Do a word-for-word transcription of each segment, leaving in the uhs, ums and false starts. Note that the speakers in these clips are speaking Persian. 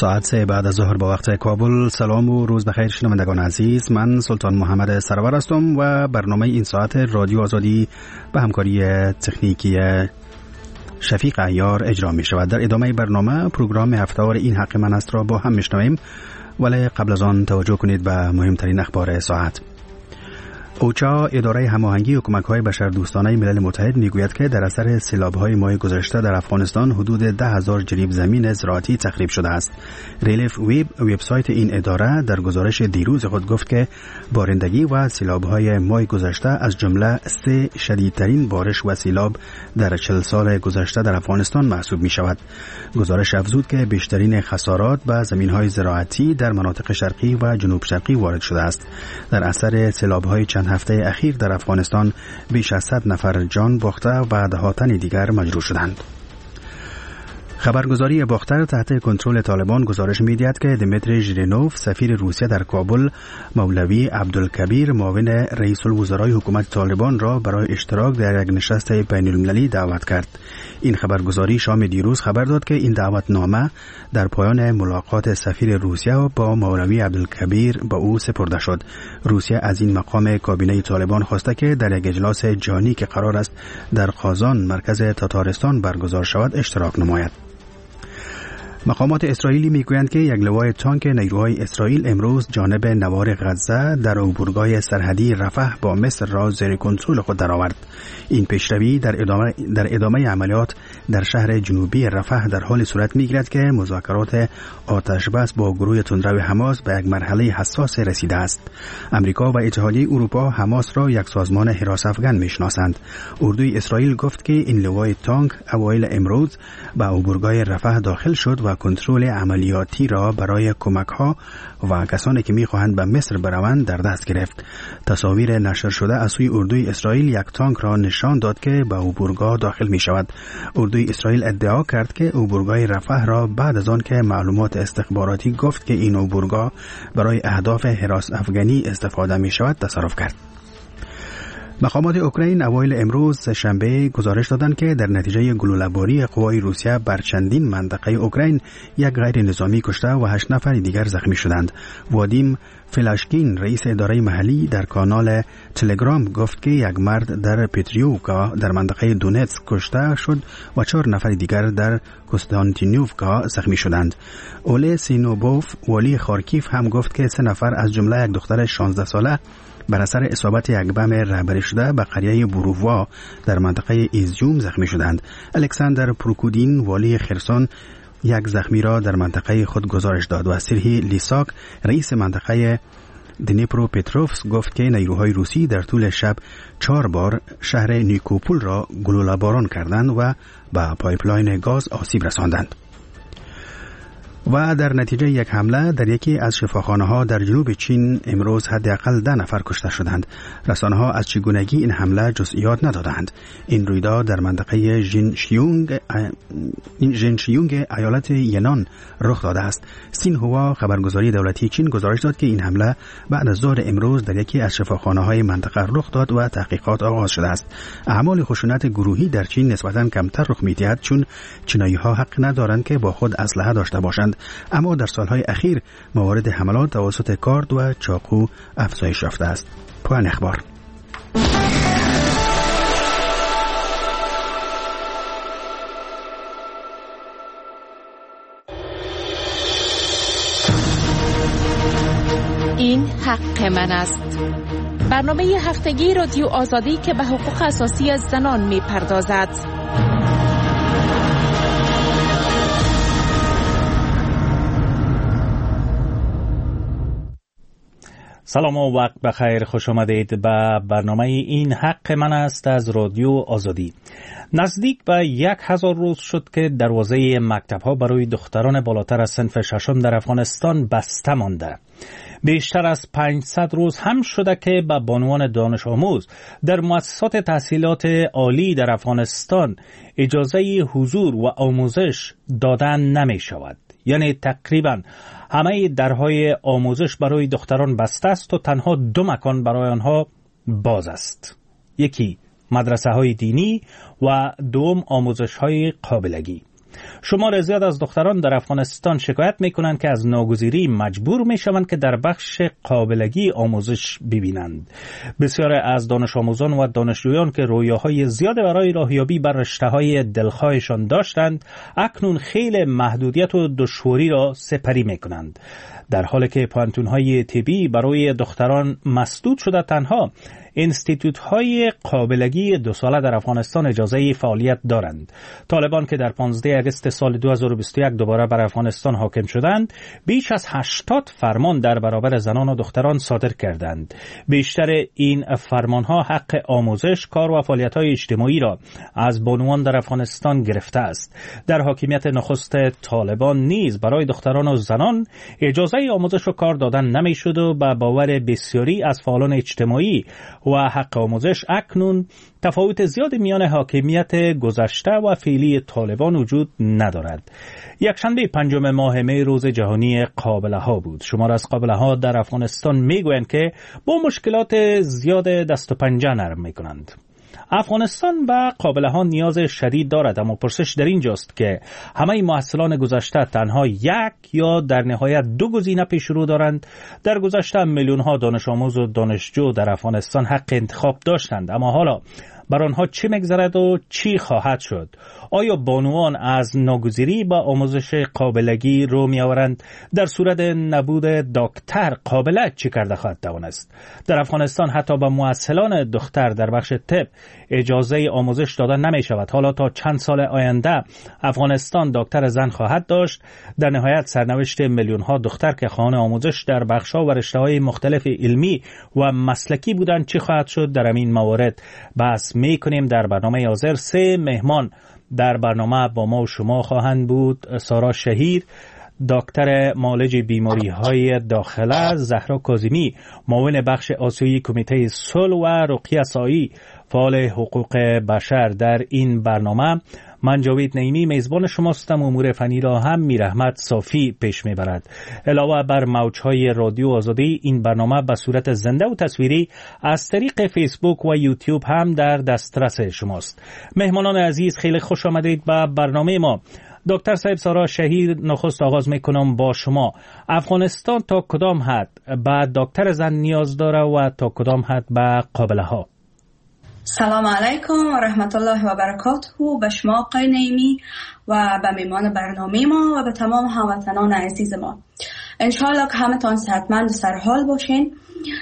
ساعت سه بعد از ظهر با وقت کابل. سلام و روز بخیر شنوندگان عزیز، من سلطان محمد سرور هستم و برنامه این ساعت رادیو آزادی به همکاری تکنیکی شفیق عیار اجرا می شود. در ادامه برنامه پروگرام هفته‌وار این حق من است را با هم میشنویم، ولی قبل از آن توجه کنید به مهمترین اخبار ساعت. اوچا، اداره هماهنگی حکومت‌های بشردوستانه ملل متحد، میگوید که در اثر سیلاب‌های ماه گذشته در افغانستان حدود ده هزار جریب زمین زراعتی تخریب شده است. ریلیف ویب، وبسایت این اداره، در گزارش دیروز خود گفت که بارندگی و سیلاب‌های ماه گذشته از جمله سه شدیدترین بارش و سیلاب در چهل سال گذشته در افغانستان محسوب می‌شود. گزارش افزود که بیشترین خسارات به زمین‌های زراعتی در مناطق شرقی و جنوب شرقی وارد شده است. در اثر سیلاب‌های چند هفته اخیر در افغانستان بیش از صد نفر جان باخته و ده ها تن دیگر مجروح شدند. خبرگزاری باختر تحت کنترل طالبان گزارش می‌دهد که دمیتری ژیرینوف، سفیر روسیه در کابل، مولوی عبدالکبیر، معاون رئیس الوزرای حکومت طالبان را برای اشتراک در یک نشست بین‌المللی دعوت کرد. این خبرگزاری شام دیروز خبر داد که این دعوتنامه در پایان ملاقات سفیر روسیه با مولوی عبدالکبیر به او سپرده شد. روسیه از این مقام کابینه طالبان خواسته که در یک اجلاس جانی که قرار است در قازان، مرکز تاتارستان، برگزار شود اشتراک نماید. مقامات اسرائیلی میگویند که یک لوای تانک نیروهای اسرائیل امروز جانب نوار غزه در عبورگاه سرحدی رفح با مصر را زیر کنترل خود درآورد. این پیشروی در ادامه در ادامه عملیات در شهر جنوبی رفح در حال صورت میگیرد که مذاکرات آتش بس با گروه تندرو حماس به یک مرحله حساس رسیده است. امریکا و اتحادیه اروپا حماس را یک سازمان حراس افغان میشناسند. اردوی اسرائیل گفت که این لوای تانک اوایل امروز به عبورگاه رفح داخل شد و کنترل عملیاتی را برای کمک‌ها و کسانی که می‌خواهند به مصر بروند در دست گرفت. تصاویر نشر شده از سوی اردوی اسرائیل یک تانک را نشان داد که به عبورگاه داخل می‌شود. اردوی اسرائیل ادعا کرد که عبورگاه رفح را بعد از آن که معلومات استخباراتی گفت که این عبورگاه برای اهداف حراس افغانی استفاده می‌شود تصرف کرد. مقامات اوکراین اوایل امروز شنبه گزارش دادند که در نتیجه گلوله‌باری قوای روسیه بر چندین منطقه اوکراین یک غیر نظامی کشته و هشت نفر دیگر زخمی شدند. وادیم فلاشکین، رئیس اداره محلی، در کانال تلگرام گفت که یک مرد در پتریوکا در منطقه دونتسک کشته شد و چهار نفر دیگر در کوستانتینوفکا زخمی شدند. اوله سینوبوف، والی خارکیف، هم گفت که سه نفر از جمله یک دختر شانزده ساله بر اثر اصابت یک بم رهبری شده به قریه برووا در منطقه ایزیوم زخمی شدند. الکساندر پروکودین، والی خرسون، یک زخمی را در منطقه خود گزارش داد و سرهی لیساک، رئیس منطقه دنیپرو پتروفسک، گفت که نیروهای روسی در طول شب چهار بار شهر نیکوپول را گلوله باران کردند و به پایپلاین گاز آسیب رساندند. و در نتیجه یک حمله در یکی از شفاخانه‌ها در جنوب چین امروز حداقل ده نفر کشته شدند. رسانه‌ها از چگونگی این حمله جزئیات ندادند. این رویداد در منطقه ژینشیونگ ژینشیونگ ایالت ینان رخ داده است. سینهوا، خبرگزاری دولتی چین، گزارش داد که این حمله بعد از ظهر امروز در یکی از شفاخانه‌های منطقه رخ داد و تحقیقات آغاز شده است. اعمال خشونت گروهی در چین نسبتاً کمتر رخ می‌دهد چون چینایی‌ها حق ندارند که با خود اسلحه داشته باشند، اما در سالهای اخیر موارد حملات توسط کارد و چاقو افزایش یافته است. پایان اخبار. این حق من است. برنامه هفتگی رادیو آزادی که به حقوق اساسی زنان می پردازد. سلام و وقت بخیر، خوش آمدید به برنامه این حق من است از رادیو آزادی. نزدیک به یک هزار روز شد که دروازه مکتب‌ها برای دختران بالاتر از صنف ششم در افغانستان بسته مانده. بیشتر از پانصد روز هم شده که به بانوان دانش آموز در مؤسسات تحصیلات عالی در افغانستان اجازه حضور و آموزش دادن نمی شود. یعنی تقریبا همه درهای آموزش برای دختران بسته است و تنها دو مکان برای آنها باز است. یکی مدرسه های دینی و دوم آموزش های قابلگی. شمار زیاد از دختران در افغانستان شکایت میکنند که از ناگزیری مجبور میشوند که در بخش قابلگی آموزش ببینند. بسیار از دانش آموزان و دانشجویان که رویاهای زیاد برای راهیابی بر رشته‌های دلخواهشان داشتند، اکنون خیلی محدودیت و دشواری را سپری میکنند. در حالی که پانتون‌های طبی برای دختران مسدود شده، تنها اینستیتوت های قابلگی دو ساله در افغانستان اجازه فعالیت دارند. طالبان که در پانزده آگوست سال دو هزار و بیست و یک دوباره بر افغانستان حاکم شدند، بیش از هشتاد فرمان در برابر زنان و دختران صادر کردند. بیشتر این فرمان ها حق آموزش، کار و فعالیت های اجتماعی را از بانوان در افغانستان گرفته است. در حاکمیت نخست طالبان نیز برای دختران و زنان اجازه آموزش و کار دادن نمیشد و به باور بسیاری از فعالان اجتماعی و حق آموزش اکنون تفاوت زیاد میان حاکمیت گذشته و فعلی طالبان وجود ندارد. یک شنبه پنجم ماه می روز جهانی قابله ها بود. شمار از قابله ها در افغانستان میگویند که با مشکلات زیاد دست و پنجه نرم میکنند. افغانستان به قابله ها نیاز شدید دارد، اما پرسش در اینجاست که همه محصلان گذشته تنها یک یا در نهایت دو گزینه پیش رو دارند. در گذشته میلیون ها دانش آموز و دانشجو در افغانستان حق انتخاب داشتند، اما حالا بر آنها چی میگذرد و چی خواهد شد؟ آیا بانوان از ناگزیری با آموزش قابلگی رو میآورند؟ در صورت نبود دکتر قابله چی کرده خواهد توانست؟ در افغانستان حتی به مؤهلان دختر در بخش طب اجازه آموزش داده نمی شود. حالا تا چند سال آینده افغانستان دکتر زن خواهد داشت. در نهایت سرنوشت میلیون ها دختر که خواهان آموزش در بخش‌ها و رشته‌های مختلف علمی و مسلکی بودند چی خواهد شد؟ در این موارد بحث می کنیم. در برنامه حاضر سه مهمان در برنامه با ما و شما خواهند بود: سارا شهیر، دکتر معالج بیماری های داخله، زهرا کاظمی، معاون بخش آسیایی کمیته صلح و رقیه سایی، فعال حقوق بشر. در این برنامه من جاوید نعیمی میزبان شماستم. امور فنی را هم میرحمت صافی پیش میبرد. علاوه بر موجهای رادیو آزادی، این برنامه به صورت زنده و تصویری از طریق فیسبوک و یوتیوب هم در دسترس شماست. مهمانان عزیز، خیلی خوش آمدید به برنامه ما. دکتر صاحب سارا شهیر، نخست آغاز میکنم با شما. افغانستان تا کدام حد به دکتر زن نیاز داره و تا کدام حد به قابله ها؟ سلام علیکم و رحمت الله و برکاته به شما آقای نعیمی و به میمان برنامه ما و به تمام هموطنان عزیز ما. انشاءالله که همتان صحتمند و سرحال باشین.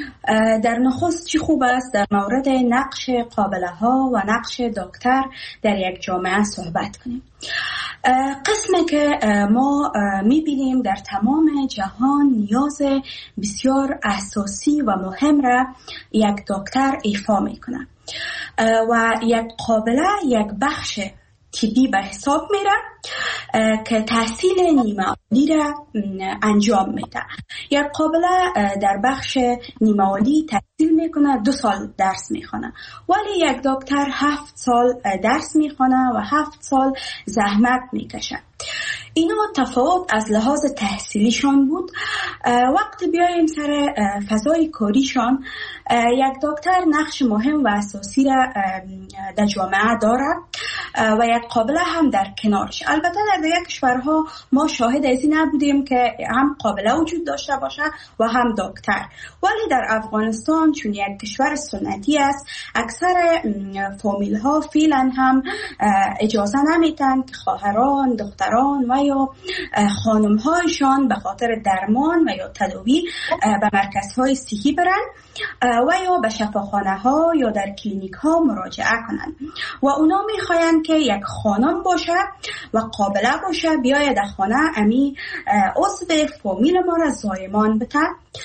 در نخست چی خوب است در مورد نقش قابله ها و نقش دکتر در یک جامعه صحبت کنیم. قسمی که ما میبینیم در تمام جهان نیاز بسیار اساسی و مهم را یک دکتر ایفا میکنه و یک قابله یک بخش طبی به حساب میره که تحصیل نیمه عالی را انجام میده. یک قابله در بخش نیمه عالی تحصیل میکنه، دو سال درس میخونه، ولی یک دکتر هفت سال درس میخونه و هفت سال زحمت میکشه. اینا تفاوت از لحاظ تحصیلیشان بود. وقتی بیایم سر فضای کاریشان، یک دکتر نقش مهم و اساسی را در جامعه داره و یک قابله هم در کنارش. البته در دیگر کشورها ما شاهد از این نبودیم که هم قابله وجود داشته باشه و هم دکتر، ولی در افغانستان چون یک کشور سنتی است، اکثر فامیل ها فعلا هم اجازه نمیدن که خواهران، دختران و یا خانم هایشان به خاطر درمان و یا تداوی به مرکزهای صحی برن و یا به شفاخانه ها یا در کلینیک ها مراجعه کنن و اونا میخواین که یک خانم باشه و قابله باشه بیاید در خانه امی عضو فامیل ما را زایمان بده.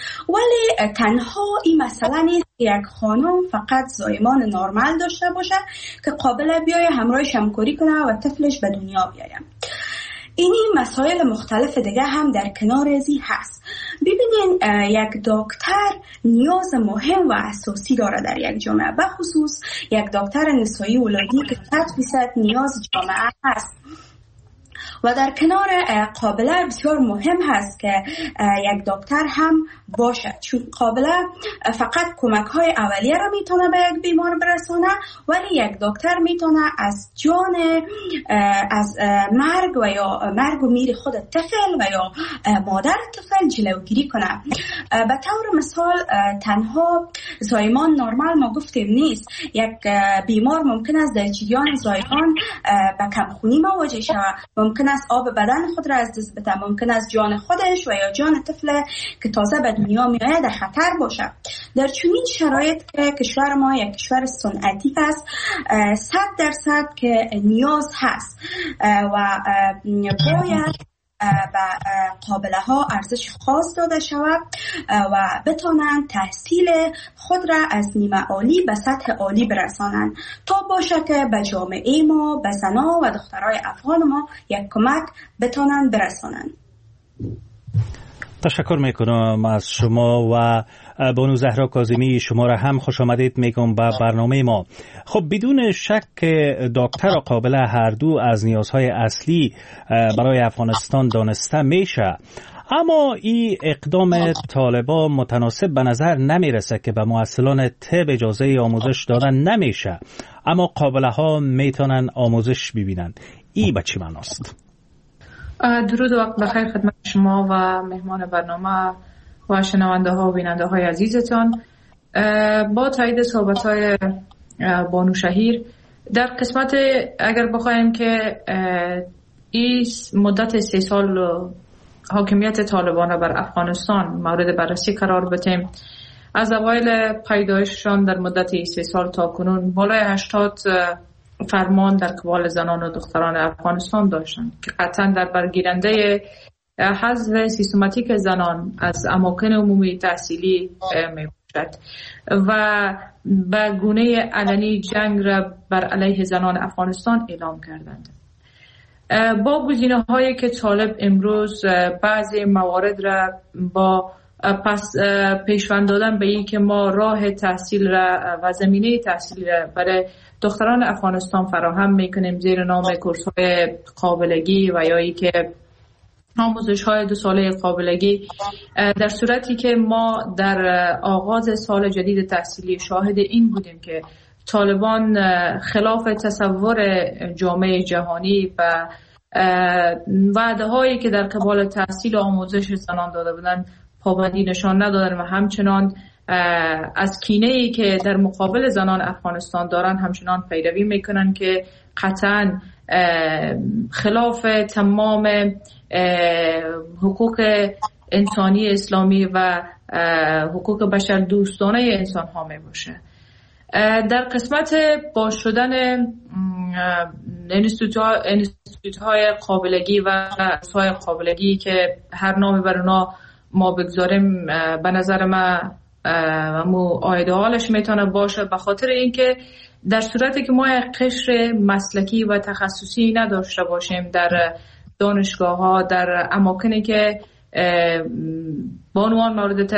ولی تنها این مسئله نیست یک خانم فقط زایمان نرمال داشته باشه که قابله بیایه همراهش همکاری کنه و طفلش به دنیا بیایم. اینی مسائل مختلف دیگه هم در کنار ازی هست. ببینین یک دکتر نیاز مهم و اساسی داره در یک جامعه، به خصوص یک دکتر نسایی ولادی که صد فیصد نیاز جامعه هست. و در کنار قابله بسیار مهم هست که یک دکتر هم باشه، چون قابله فقط کمک های اولیه را میتونه به یک بیمار برسونه، ولی یک دکتر میتونه از جان از مرگ و یا مرگ و میر خود طفل و یا مادر طفل جلوگیری کنه. به طور مثال تنها زایمان نرمال ما گفتیم نیست، یک بیمار ممکن است در جریان زایمان به کمخونی مواجه شود، ممکن است آب بدن خود را از دست بده، ممکن است جان خودش و یا جان طفل که تازه به دنیا میآید در خطر باشه. در چنین شرایط که کشور ما یک کشور صنعتی است، صد درصد که نیاز هست و باید و قابله ها ارزش خاص داده شود و بتانند تحصیل خود را از نیمه عالی به سطح عالی برسانند تا باشه که به جامعه ما، به زنان و دخترای افغان ما یک کمک بتانند برسانند. تشکر میکنم از شما و بانو زهرا کاظمی. شما را هم خوش آمدید میگم به برنامه ما. خب بدون شک دکتر و قابله هر دو از نیازهای اصلی برای افغانستان دانسته میشه، اما این اقدام طالبان متناسب به نظر نمیرسه که به محصلان طب اجازه آموزش دادن نمیشه، اما قابله ها میتونن آموزش ببینند. این به چی معناست؟ درود و وقت بخیر خدمت شما و مهمان برنامه و شنونده ها و بیننده های عزیزتان. با تایید صحبت های بانو شهیر در قسمت اگر بخوایم که این مدت سه سال حاکمیت طالبان بر افغانستان مورد بررسی قرار بدیم، از اوایل پیدایششان در مدت سه سال تا کنون بالای هشتاد فرمان در قبال زنان و دختران افغانستان داشتند که قطعا در برگیرنده حذف سیستماتیک زنان از اماکن عمومی تحصیلی می باشد و به گونه علنی جنگ را بر علیه زنان افغانستان اعلام کردند. با گزینه هایی که طالب امروز بعضی موارد را با پس پیشوند دادن به این که ما راه تحصیل را و زمینه تحصیل را برای دختران افغانستان فراهم میکنیم زیر نام کورس‌های قابلگی و یا ای که آموزش‌های دو ساله قابلگی، در صورتی که ما در آغاز سال جدید تحصیلی شاهد این بودیم که طالبان خلاف تصور جامعه جهانی و وعده هایی که در قبال تحصیل و آموزش زنان داده بودن پابندی نشان ندادن و همچنان از کینه‌ای که در مقابل زنان افغانستان دارن همچنان پیروی میکنن که قطعاً خلاف تمام حقوق انسانی اسلامی و حقوق بشر دوستانه انسان ها می باشه. در قسمت باز شدن انستیتوت های قابلگی و های قابلگی که هر نامی بر اونا ما بگذاریم، به نظر ما مو ایدئالش میتونه باشه، به خاطر اینکه در صورتی که ما قشر مسلکی و تخصصی نداشته باشیم در دانشگاه ها، در اماکنی که بانوان مورد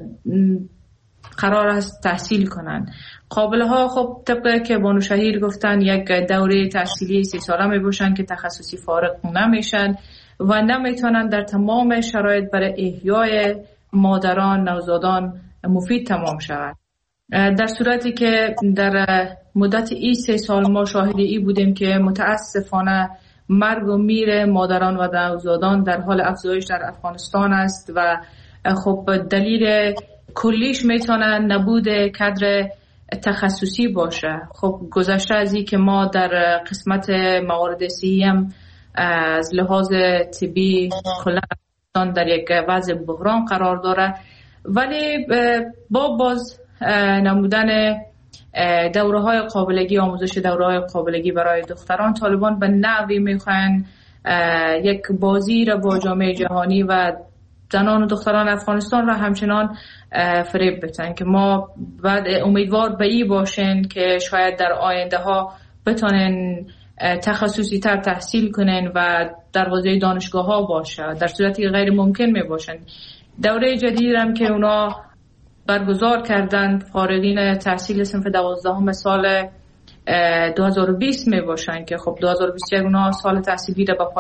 قرار است تحصیل کنند، قابله ها خب طبق که بانو شهیر گفتن یک دوره تحصیلی سی ساله می باشن که تخصصی فارغ نمیشن و نمیتونن در تمام شرایط برای احیای مادران نوزادان مفید تمام شود. در صورتی که در مدت ای سه سال ما شاهد ای بودیم که متاسفانه مرگ و میر مادران و نوزادان در حال افزایش در افغانستان است و خب دلیل کلیش میتونه نبود کادر تخصصی باشه. خب گذشته از این که ما در قسمت موارد سیم از لحاظ طبی کلا در یک وضع بحران قرار داره، ولی با باز نمودن دوره های قابلگی، آموزش دوره های قابلگی برای دختران، طالبان به نوعی میخوان یک بازی را با جامعه جهانی و زنان و دختران افغانستان را همچنان فریب بتن که ما بعد امیدوار به این باشن که شاید در آینده ها بتونن تخصصی تر تحصیل کنن و دروازه دانشگاه ها باشه، در صورتی غیر ممکن می باشن. دوره جدید هم که اونا برگزار کردن فارغین تحصیل صنف دوازدهم سال دو هزار و بیست می باشن که خب دو هزار و بیست و یک اونا سال تحصیلی را به پایان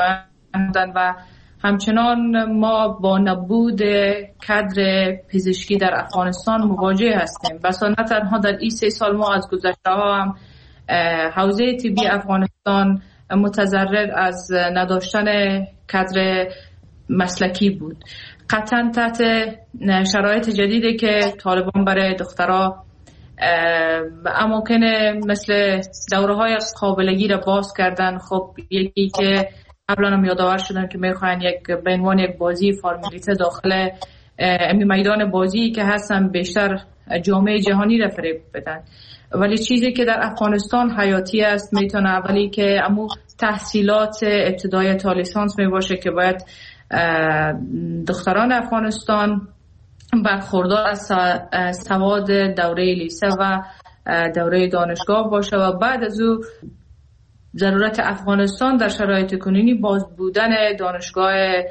بودن و همچنان ما با نبود کادر پزشکی در افغانستان مواجه هستیم. بس نه تنها در این سه سال ما از گذشته ها هم حوزه طبی افغانستان متضرر از نداشتن کادر مسلکی بود. قطعا تحت شرایط جدیدی که طالبان برای دخترها اماکن مثل دوره های قابلگی را باز کردن. خب یکی که قبلا هم یادآور شدن که میخواین یک به عنوان یک بازی فرمالیته داخل امی میدان بازی که هستن بیشتر جامعه جهانی را فریب بدن، ولی چیزی که در افغانستان حیاتی است میتونه اولی که امو تحصیلات ابتدایی تا لیسانس می باشه که باید دختران افغانستان برخوردار از سواد دوره لیسه و دوره دانشگاه باشه و بعد از او ضرورت افغانستان در شرایط کنونی باز بودن دانشگاه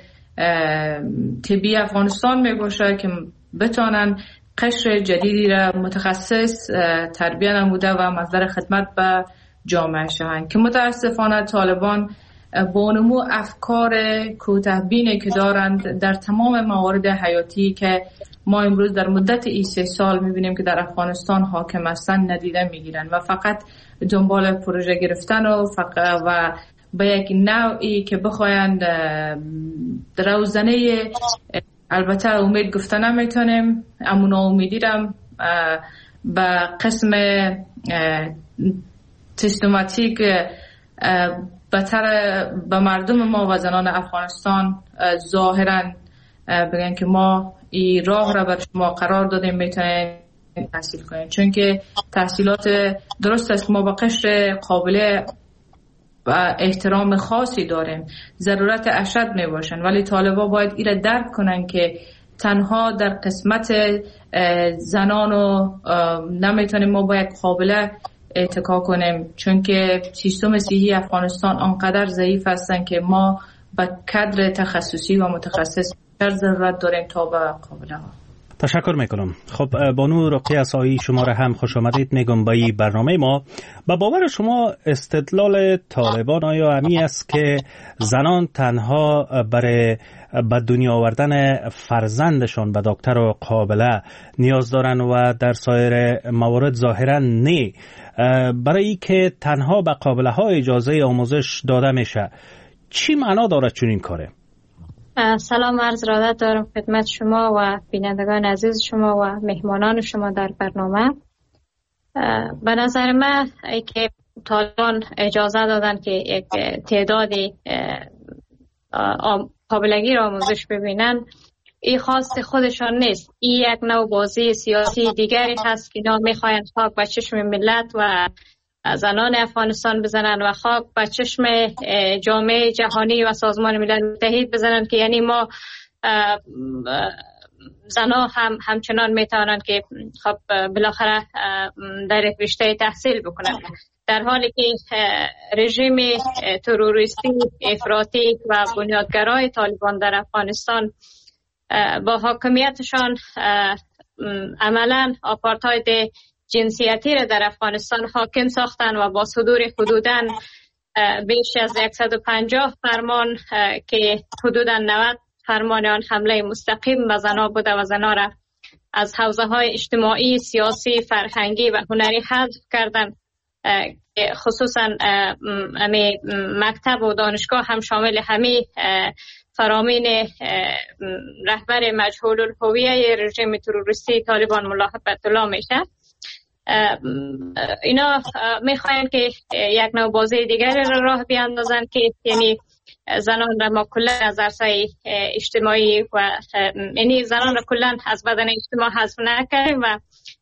طبی افغانستان می باشه که بتانن قشر جدیدی را متخصص تربیه نموده و مصدر خدمت به جامعه شوند که متاسفانه طالبان با نمو افکار کوتاه‌بینی که دارند در تمام موارد حیاتی که ما امروز در مدت این سه سال می‌بینیم که در افغانستان حاکم هستند ندیده می‌گیرند و فقط دنبال پروژه گرفتن و فقط و به یک نوعی که بخواید روزنه، البته امید گفته نمیتونیم، اما ناامیدی رم به قسم سیستماتیک بهتر به مردم ما و زنان افغانستان ظاهرا بگن که ما این راه را بر شما قرار دادیم میتونید تحصیل کنید، چون که تحصیلات درست است ما با قشر قابل و احترام خاصی داریم، ضرورت اشد می باشن، ولی طالبا باید ایره درک کنن که تنها در قسمت زنان و نمیتونیم ما باید قابل اتکا کنیم، چون که سیستم صحی افغانستان آنقدر ضعیف هستن که ما به کادر تخصصی و متخصص در ضرورت داریم تا به قابله ها. تشکر میکنم. خب بانو رقیه اسایی شما را هم خوش آمدید میگم به این برنامه ما. با باور شما استدلال طالبان آیا همی است که زنان تنها برای به دنیا آوردن فرزندشان به دکتر و قابله نیاز دارن و در سایر موارد ظاهرا نه، برای که تنها به قابله ها اجازه آموزش داده میشه؟ چی معنا داره چون این کاره؟ سلام عرض ارادت دارم خدمت شما و بینندگان عزیز شما و مهمانان شما در برنامه. به نظر من که طالبان اجازه دادن که یک تعدادی قابلگی را آموزش ببینن، این خاص خودشان نیست، این یک نوع بازی سیاسی دیگری هست که اینا میخواین خاک به چشم ملت و زنان افغانستان بزنن و خاک به چشم جامعه جهانی و سازمان ملل متحد بزنن که یعنی ما زنان هم همچنان میتوانند که خب بالاخره در یک رشته تحصیل بکنن، در حالی که رژیم تروریستی افراطی و بنیادگرای طالبان در افغانستان با حاکمیتشان عملا آپارتاید جنسیتی را در افغانستان حاکم ساختن و با صدور حدوداً بیش از صد و پنجاه فرمان که حدوداً نود فرمان آن حمله مستقیم به زنان بوده و زنان را از حوزه های اجتماعی، سیاسی، فرهنگی و هنری حذف کردن، خصوصا امی مکتب و دانشگاه هم شامل همی فرامین رهبر مجهول الهویه رژیم تروریستی طالبان ملا هبت الله میشه. اینا میخواین که یک نوع بازی دیگری را راه بیاندازن که یعنی زنان را ما کلا از عرصه اجتماعی و یعنی زنان را کلا از بدن اجتماع حذف نکنیم و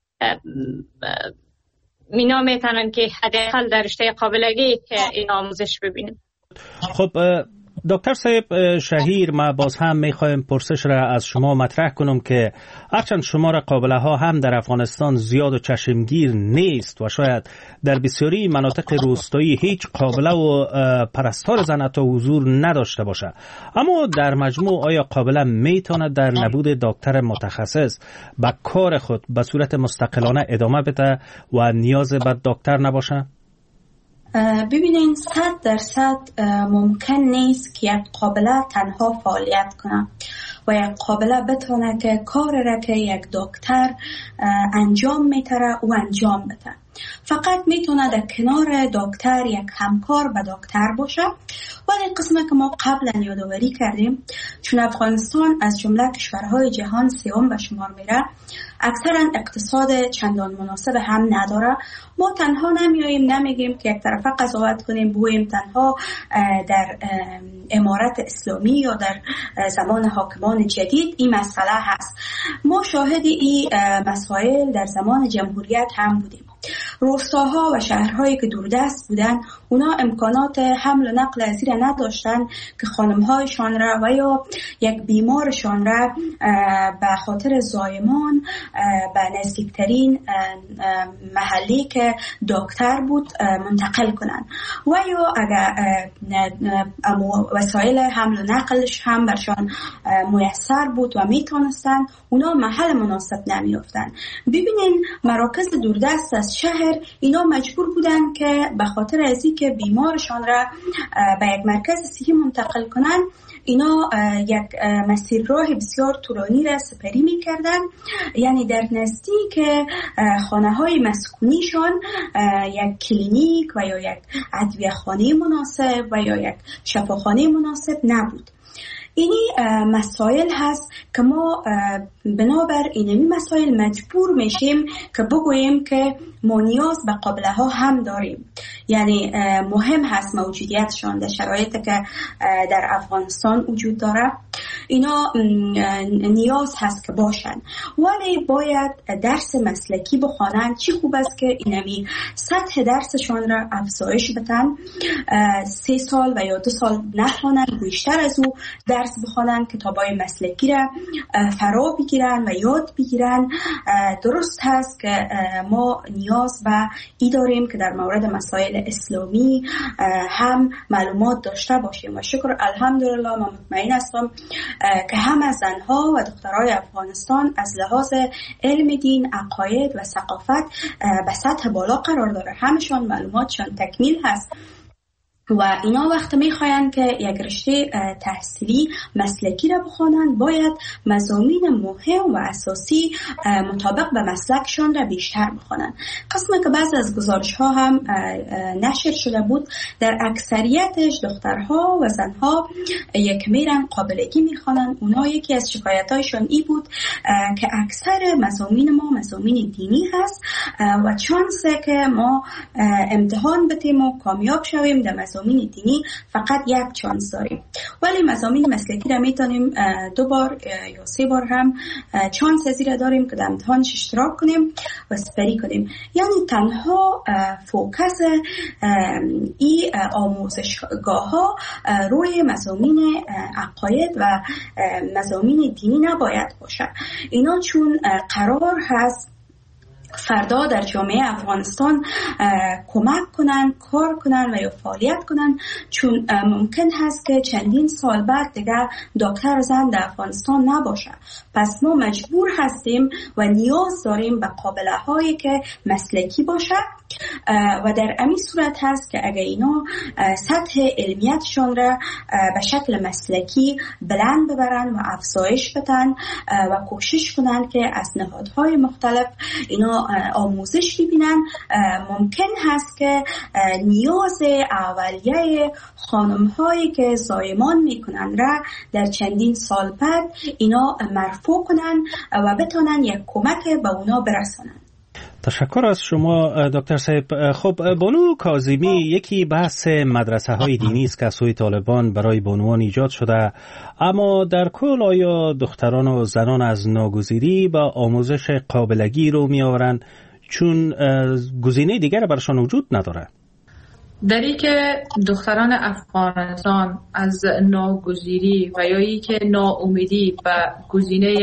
اینا میتونن که حداقل در رشته قابلگی این آموزش ببینیم. خب دکتر صاحب شهیر، ما باز هم میخوایم پرسش را از شما مطرح کنم که هرچند شما را قابله ها هم در افغانستان زیاد و چشمگیر نیست و شاید در بسیاری مناطق روستایی هیچ قابله و پرستار زن حتی حضور نداشته باشه، اما در مجموع آیا قابله میتونه در نبود دکتر متخصص به کار خود به صورت مستقلانه ادامه بده و نیاز به دکتر نباشه؟ ببینین صد درصد ممکن نیست که یک قابله تنها فعالیت کنه و یک قابله بتونه که کار را که یک دکتر انجام میتره و انجام بده. فقط میتونه در کنار دکتر یک همکار به دکتر باشه. ولی قسمه که ما قبلا یادآوری کردیم، چون افغانستان از جمله کشورهای جهان سوم به شمار میره، اکثرا اقتصاد چندان مناسب هم نداره. ما تنها نمیاییم نمیگیم که یک طرفه قضاوت کنیم بگوییم تنها در امارت اسلامی یا در زمان حاکمان جدید این مسئله هست. ما شاهد این مسائل در زمان جمهوریت هم بودیم. روستاها و شهرهایی که دوردست بودن، اونا امکانات حمل و نقل از را نداشتن که خانمهایشان را و یا یک بیمارشان را به خاطر زایمان به نزدیکترین محلی که دکتر بود منتقل کنن و یا اگر وسایل حمل و نقلش هم برشان میسر بود و میتونستن، اونا محل مناسب نمیافتن. ببینین مراکز دوردست از شهر اینا مجبور بودن که به خاطر از اینکه بیمارشان را به یک مرکز صحی منتقل کنن، اینا یک مسیر راه بسیار طولانی را سپری می کردن. یعنی در نزدیک خانه های مسکونیشان یک کلینیک و یا یک ادویه خانه مناسب و یا یک شفاخانه مناسب نبود. اینی مسائل هست که ما بنابر اینمی مسائل مجبور میشیم که بگوییم که ما نیاز به قابله ها هم داریم. یعنی مهم هست موجودیتشان در شرایطی که در افغانستان وجود داره، اینا نیاز هست که باشن، ولی باید درس مسلکی بخوانن. چی خوب است که اینمی سطح درسشان را افزایش بدن، سه سال و یا دو سال نخوانن، بیشتر از او درس بخوانن، کتابای مسلکی را فرا بگیرن و یاد بگیرن. درست هست که ما نیاز به ای داریم که در مورد مسائل اسلامی هم معلومات داشته باشیم و شکر الحمدلله من مطمئن هستم که هم از زنها و دخترای افغانستان از لحاظ علم دین، عقاید و ثقافت به سطح بالا قرار داره. همشان معلوماتشان تکمیل هست و اینا وقت میخواین که یک رشته تحصیلی مسلکی را بخوانند، باید مضامین مهم و اساسی مطابق به مسلکشان را بیشتر بخوانند. قسمی که بعض از گزارش ها هم نشر شده بود، در اکثریتش دخترها و زنها یک میرن قابلگی میخوانند. اونا یکی از شکایت هایشون ای بود که اکثر مضامین ما مضامین دینی هست و چانسه که ما امتحان بدیم و کامیاب شویم در مضامین دینی فقط یک چانس داریم، ولی مضامین مسلکی را میتونیم دو بار یا سه بار هم چانس زیر داریم که در امتحانش اشتراک کنیم و سپری کنیم. یعنی تنها فوکس ای آموزشگاه ها روی مضامین عقاید و مضامین دینی نباید باشه. اینا چون قرار هست فردا در جامعه افغانستان کمک کنن، کار کنن و یا فعالیت کنن، چون ممکن هست که چندین سال بعد دیگه دکتر زن در افغانستان نباشه. پس ما مجبور هستیم و نیاز داریم به قابله هایی که مسلکی باشه و در امی صورت هست که اگر اینا سطح علمیتشان را به شکل مسلکی بلند ببرن و افزایش بدن و کوشش کنن که از نهادهای مختلف اینا آموزش ببینن، ممکن هست که نیاز اولیه خانم هایی که زایمان میکنن را در چندین سال بعد اینا مرفوع کنن و بتونن یک کمک به اونا برسونن. تشکر از شما دکتر صاحب. خب بانو کاظمی، یکی بحث مدرسه های دینی است که از سوی طالبان برای بانوان ایجاد شده، اما در کل آیا دختران و زنان از ناگزیری با آموزش قابلگی رو می آورند چون گزینه دیگر برشان وجود نداره؟ در این که دختران افغانستان از ناگزیری و یا ای که ناامیدی به گزینه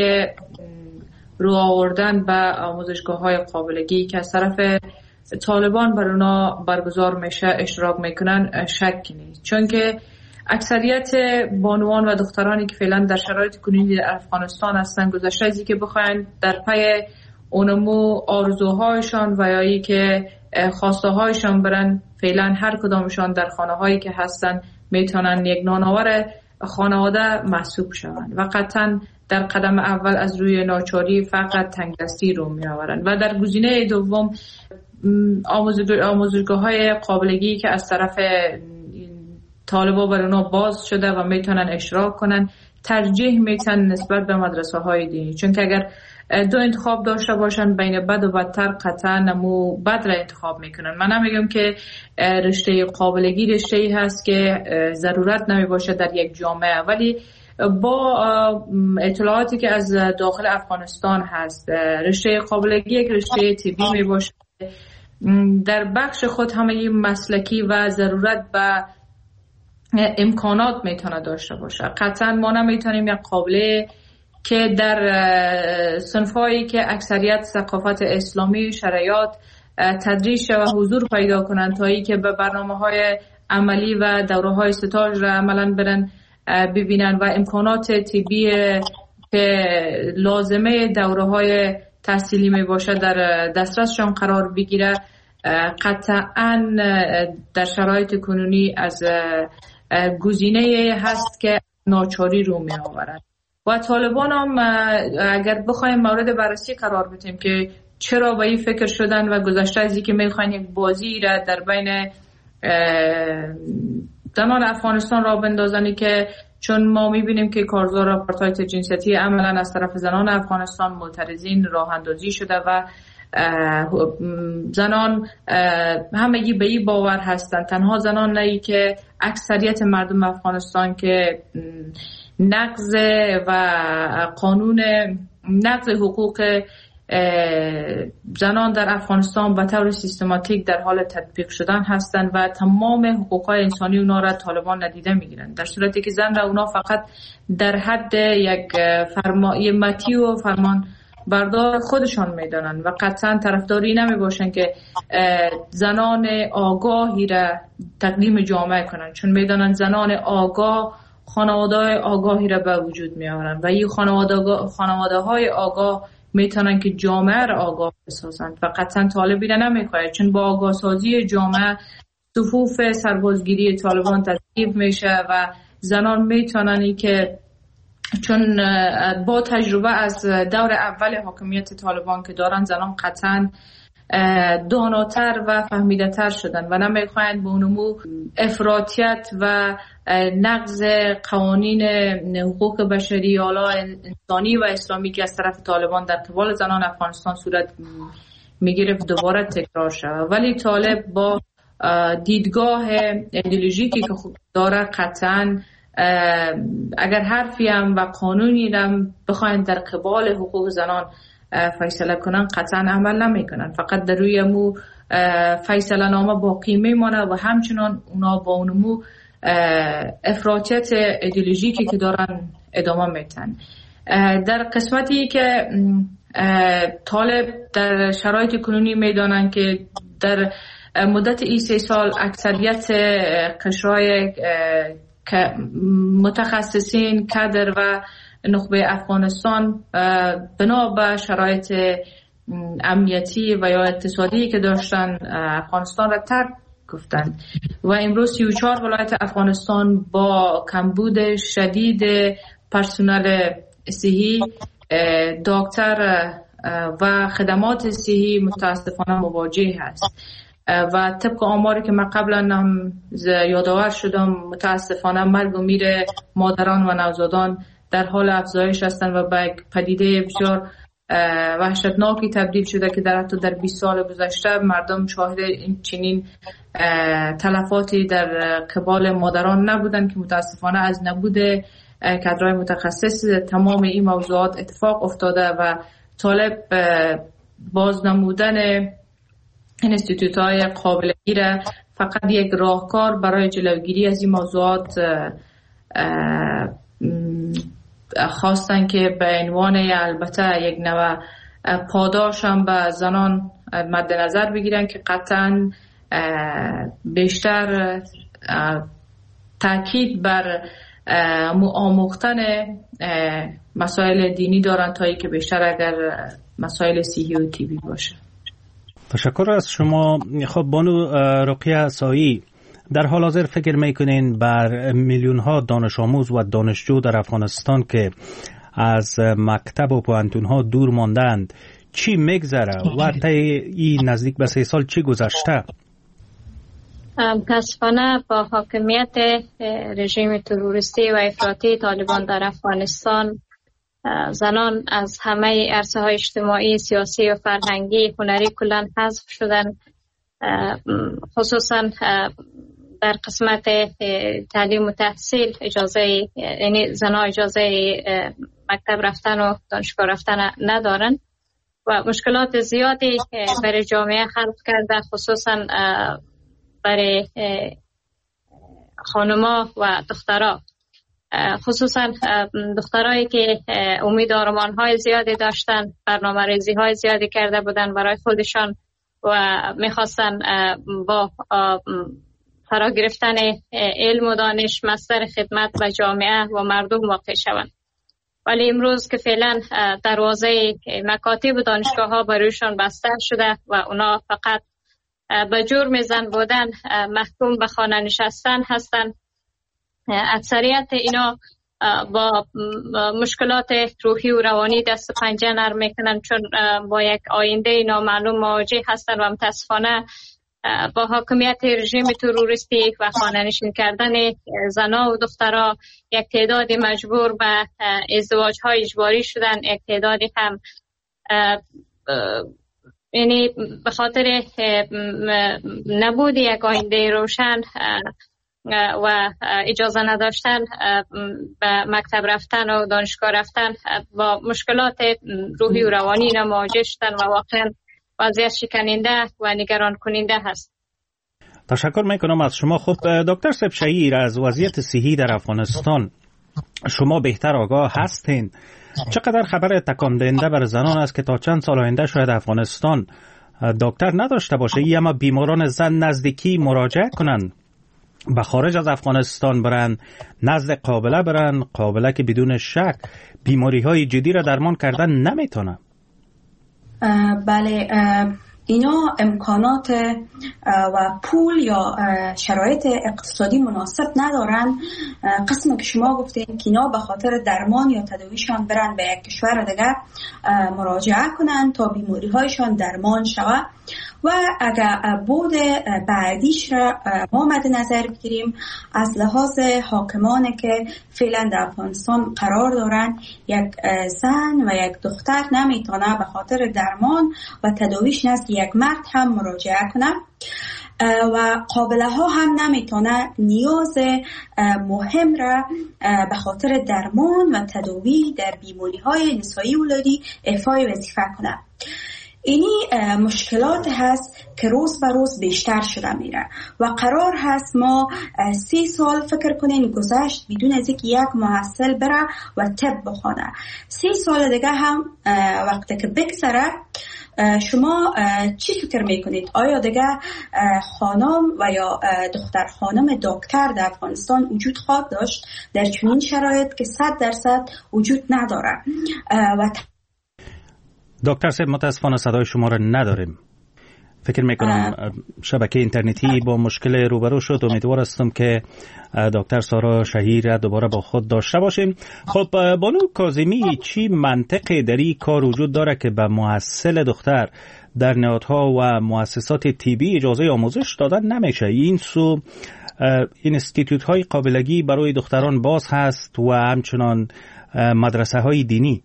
رو آوردن به آموزشگاه‌های قابلگی که از طرف طالبان بر اونا برگزار میشه اشتراک میکنن شک نیست، چون که اکثریت بانوان و دخترانی که فعلا در شرایط کنونی در افغانستان هستن، گذشته از اینکه بخواین در پی اونمو آرزوهایشان و یا ای که خواسته هایشان برن. فعلا هر کدامشان در خانه هایی که هستن میتونن یک نانآور خانواده محسوب شوند و قطعا در قدم اول از روی ناچاری فقط تنگدستی رو می آورند. و در گزینه دوم آموزشگاه های قابلگی که از طرف طالبا بر اونا باز شده و میتونن اشتراک کنن، ترجیح میتن نسبت به مدرسه های دینی، چون که اگر دو انتخاب داشته باشن بین بد و بدتر قطعا نمو بد را انتخاب میکنن. من نمیگم که رشته قابلگی رشته ای هست که ضرورت نمی باشه در یک جامعه، ولی با اطلاعاتی که از داخل افغانستان هست رشته قابلگی یک رشته طبی می باشه، در بخش خود همه مسلکی و ضرورت به امکانات میتونه داشته باشه. قطعا ما نمیتونیم یک قابله که در صنفایی که اکثریت ثقافت اسلامی شرایط تدریس و حضور پیدا کنند تا ای که به برنامه های عملی و دوره های ستاژ را عملا برن ببینن و امکانات طبی که لازمه دوره های تحصیلی می باشه در دسترسشان قرار بگیره، قطعا در شرایط کنونی از گزینه هست که ناچاری رو می آورد. و طالبان هم اگر بخوایم مورد بررسی قرار بدیم که چرا به این فکر شدن و گذشته از این که میخواین یک بازی را در بین زنان افغانستان را بندازنی، که چون ما میبینیم که کارزار آپارتاید جنسیتی عملا از طرف زنان افغانستان معترضین راه اندازی شده و زنان همگی به این باور هستند، تنها زنان نه که اکثریت مردم افغانستان که نقض و قانون نقض حقوق زنان در افغانستان به طور سیستماتیک در حال تطبیق شدن هستند و تمام حقوقهای انسانی اونا را طالبان ندیده میگیرند، در صورتی که زن را اونا فقط در حد یک فرمای مطیع و فرمان بردار خودشان میدانند و قطعا طرفداری نمی باشند که زنان آگاهی را تقدیم جامعه کنند، چون میدانند زنان آگاه خانواده آگاهی را به وجود می آورند و این خانواده های آگاه میتونن که جامعه را آگاه بسازند و قطعا طالبی را نمیخواهد، چون با آگاه سازی جامعه صفوف سربازگیری طالبان تضعیف میشه و زنان میتونن که چون با تجربه از دور اول حاکمیت طالبان که دارن زنان قطعا داناتر و فهمیده تر شدن و نمیخواهند به اونمو افراطیت و نقض قوانین حقوق بشری اعلی انسانی و اسلامی که از طرف طالبان در قبال زنان افغانستان صورت میگرفت دوباره تکرار شود. ولی طالب با دیدگاه ایدئولوژیکی که خود داره قطعا اگر حرفی هم و قانونی هم بخواین در قبال حقوق زنان فیصله کنن قطعا عمل نمی کنن، فقط در روی مو فیصله نامه باقی میمانه و همچنان اونا با اونمو افراطیت ایدئولوژیکی که دارن ادامه میتن. در قسمتی که طالب در شرایط کنونی میدانن که در مدت ای سه سال اکثریت قشرهای متخصصین کادر و نخبه افغانستان بنا به شرایط امنیتی و یا اقتصادی که داشتن افغانستان را ترک گفتن و امروز سی و چهار ولایت افغانستان با کمبود شدید پرسنل صحی، دکتر و خدمات صحی متاسفانه مواجه هست و طبق آماری که من قبلا هم یادآور شدم متاسفانه مرگ و میر مادران و نوزادان در حال افزایش هستند و به پدیده بسیار وحشتناکی تبدیل شده که در حتی در بیست سال گذشته مردم شاهد این چنین تلفاتی در قبال مادران نبودن که متاسفانه از نبود کادرهای متخصص تمام این موضوعات اتفاق افتاده و طالب بازنمودن انستیتوت های قابلگی را فقط یک راهکار برای جلوگیری از این موضوعات خواستن که به عنوان البته یک نوع پاداش هم به زنان مد نظر بگیرن که قطعا بیشتر تاکید بر آموختن مسائل دینی دارن تا ای که بیشتر اگر مسائل صحی و طبی باشه. تشکر از شما. خب بانو رقیه سایی، در حال حاضر فکر میکنین بر میلیون ها دانش آموز و دانشجو در افغانستان که از مکتب و پوهنتون ها دور ماندند چی میگذره و تا این نزدیک به سه سال چی گذشته؟ متاسفانه با حاکمیت رژیم تروریستی و افراطی طالبان در افغانستان زنان از همه عرصه های اجتماعی، سیاسی و فرهنگی، هنری کلاً حذف شدن. خصوصا در قسمت تعلیم و تحصیل اجازه، یعنی زنان اجازه مکتب رفتن و دانشگاه رفتن ندارن و مشکلات زیادی برای جامعه خلق کرده، خصوصا برای خانما و دخترها، خصوصا دخترایی که امید آرمان‌های زیادی داشتن، برنامه‌ریزی‌های زیادی کرده بودن برای خودشان و می‌خواستن با فرا گرفتن علم و دانش مصدر خدمت و جامعه و مردم واقع شوند. ولی امروز که فعلا دروازه مکاتب و دانشگاه‌ها برویشان بسته شده و اونا فقط به جرم زن بودن محکوم به خانه نشستن هستند. اکثریت اینا با مشکلات روحی و روانی دست و پنجه نرم میکنن، چون با یک آینده نامعلوم مواجه هستن و متاسفانه با حاکمیت رژیم تروریستی و خانه نشین کردن زنا و دخترها یک تعدادی مجبور به ازدواج های اجباری شدن، یک تعدادی هم یعنی به خاطر نبود یک آینده روشن و اجازه نداشتن به مکتب رفتن و دانشگاه رفتن با مشکلات روحی و روانی اینا مواجه شدن و واقعا وضعیت شکننده و نگران کننده هست. تشکر میکنم از شما. خب دکتر صاحب شهیر، از وضعیت صحی در افغانستان شما بهتر آگاه هستین. چقدر خبر تکان دهنده بر زنان است که تا چند سال آینده شاید افغانستان دکتر نداشته باشه، یا اما بیماران زن نزدیکی مراجعه کنن به خارج از افغانستان برن، نزد قابله برن، قابله که بدون شک بیماری های جدی را درمان کردن نمیتونه. بله، اینا امکانات و پول یا شرایط اقتصادی مناسب ندارن. قسم که شما گفتین که اینا به خاطر درمان یا تداویشان برن به یک کشور دیگه مراجعه کنن تا بیماری هایشان درمان شود و اگر بود بعدیش را ما مد نظر بگیریم از لحاظ حاکمانی که فعلا در افغانستان قرار دارن، یک زن و یک دختر نمیتونه به خاطر درمان و تداویش نزد یک مرد هم مراجعه کنه و قابله ها هم نمیتونه نیاز مهم را به خاطر درمان و تداوی در بیماری های نسایی ولادی ایفای وظیفه کنه. اینی مشکلات هست که روز به روز بیشتر شده میره و قرار هست ما سی سال فکر کنین گذشت بدون از اینکه یک محصل بره و طب بخونه. سی سال دیگه هم وقتی که بگذره شما چی فکر میکنید؟ آیا دیگه خانم و یا دختر خانم دکتر در افغانستان وجود خواهد داشت در چنین شرایط که صد درصد وجود نداره؟ و دکتر صاحب متاسفانه صدای شما را نداریم. فکر میکنم شبکه اینترنتی با مشکل روبرو شد. امیدوار هستم که دکتر سارا شهیر دوباره با خود داشته باشیم. خب بانو کاظمی، چی منطقی در این کار وجود داره که به محصل دختر در نهادها و مؤسسات طبی اجازه آموزش دادن نمیشه؟ این سو اینستیتوت های قابلگی برای دختران باز هست و همچنان مدرسه های دینی.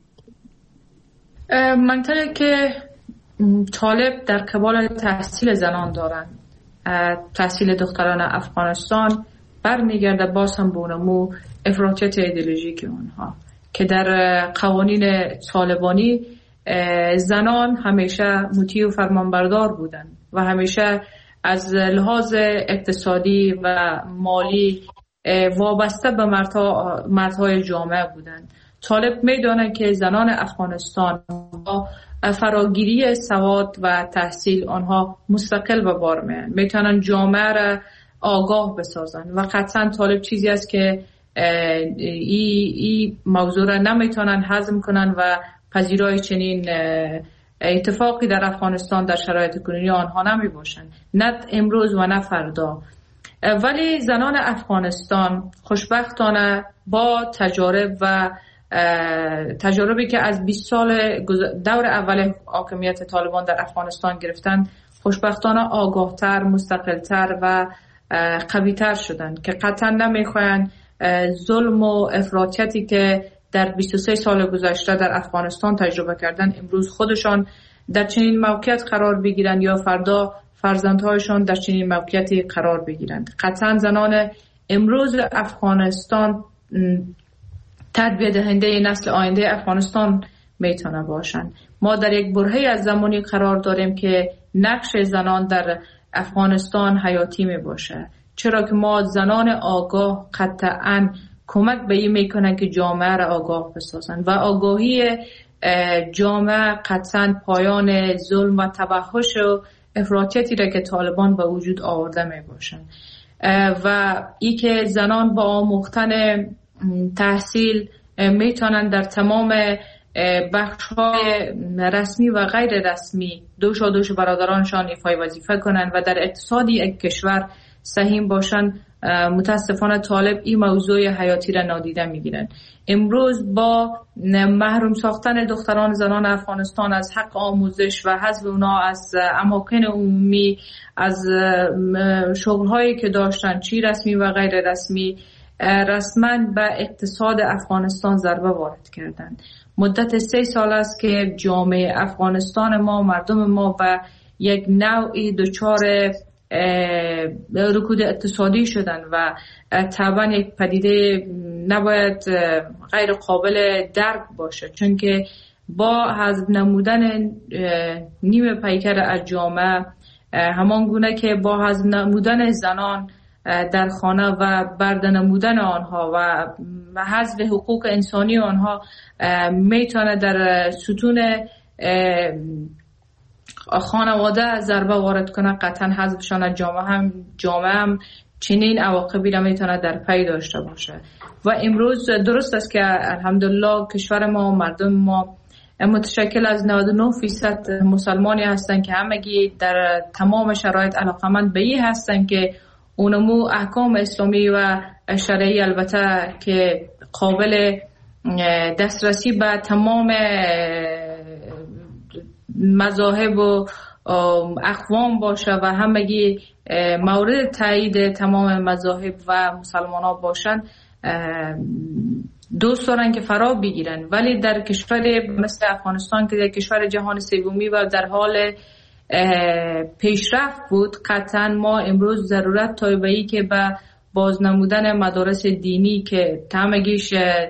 منطقه که طالب در قبال تحصیل زنان دارند، تحصیل دختران افغانستان برمیگرده باز هم به نمو افراطیت ایدئولوژیک اونها که در قوانین طالبانی زنان همیشه مطیع و فرمانبردار بودند و همیشه از لحاظ اقتصادی و مالی وابسته به مردهای جامعه بودند. طالب میدونه که زنان افغانستان با فراگیری سواد و تحصیل آنها مستقل به بار میان، میتونن جامعه را آگاه بسازن و قطعا طالب چیزی است که ای, ای موضوع را نمیتونن هضم کنن و پذیرای چنین اتفاقی در افغانستان در شرایط کنونی آنها نمی باشند، نه امروز و نه فردا. ولی زنان افغانستان خوشبختانه با تجارب و تجاربی که از بیست سال دور اول حاکمیت طالبان در افغانستان گرفتند، خوشبختانه آگاهتر، مستقلتر و قویتر شدند که قطعا نمیخواین ظلم و افراطیتی که در بیست و سه سال گذشته در افغانستان تجربه کردن امروز خودشان در چنین موقعیت قرار بگیرند یا فردا فرزندهایشان در چنین موقعیتی قرار بگیرند. قطعا زنان امروز افغانستان تربیت دهنده نسل آینده افغانستان میتونه باشند. ما در یک برهه از زمانی قرار داریم که نقش زنان در افغانستان حیاتی می باشه، چرا که ما زنان آگاه قطعاً کمک به این میکنن که جامعه را آگاه بسازن و آگاهی جامعه قطعاً پایان ظلم و تبهش و افراطیتی را که طالبان به وجود آورده می باشن و ای که زنان با آموختن تحصیل میتونن در تمام بخش‌های رسمی و غیر رسمی دوشا دوش برادرانشان ایفای وظیفه کنند و در اقتصادی یک کشور سهیم باشند. متاسفانه طالب این موضوع حیاتی را نادیده میگیرند. امروز با محروم ساختن دختران زنان افغانستان از حق آموزش و حذف اونا از اماکن عمومی، از شغل‌هایی که داشتن چی رسمی و غیر رسمی، رسما به اقتصاد افغانستان ضربه وارد کردند. مدت سه سال است که جامعه افغانستان ما، مردم ما و یک نوعی دچار رکود اقتصادی شدن و طبعا یک پدیده نباید غیر قابل درک باشه، چون که با حذف نمودن نیمه پیکر از جامعه، همان گونه که با حذف نمودن زنان در خانه و برده نمودن آنها و حذف حقوق انسانی آنها میتونه در ستون خانواده ضربه وارد کنه، قطعا حذفشان از جامعه هم جامعه هم چنین عواقبی را میتونه در پی داشته باشه. و امروز درست است که الحمدلله کشور ما و مردم ما متشکل از نود و نه درصد مسلمانی هستند که همگی در تمام شرایط علاقمند به این هستند که اونمو احکام اسلامی و شرعی البته که قابل دسترسی به تمام مذاهب و اقوام باشه و همگی مورد تایید تمام مذاهب و مسلمان ها باشن، دوست دارن که فرا بگیرن. ولی در کشور مثل افغانستان که در کشور جهان سومی و در حال پیشرفت بود، قطعا ما امروز ضرورت طایبه‌ای که به بازنمودن مدارس دینی که همگیش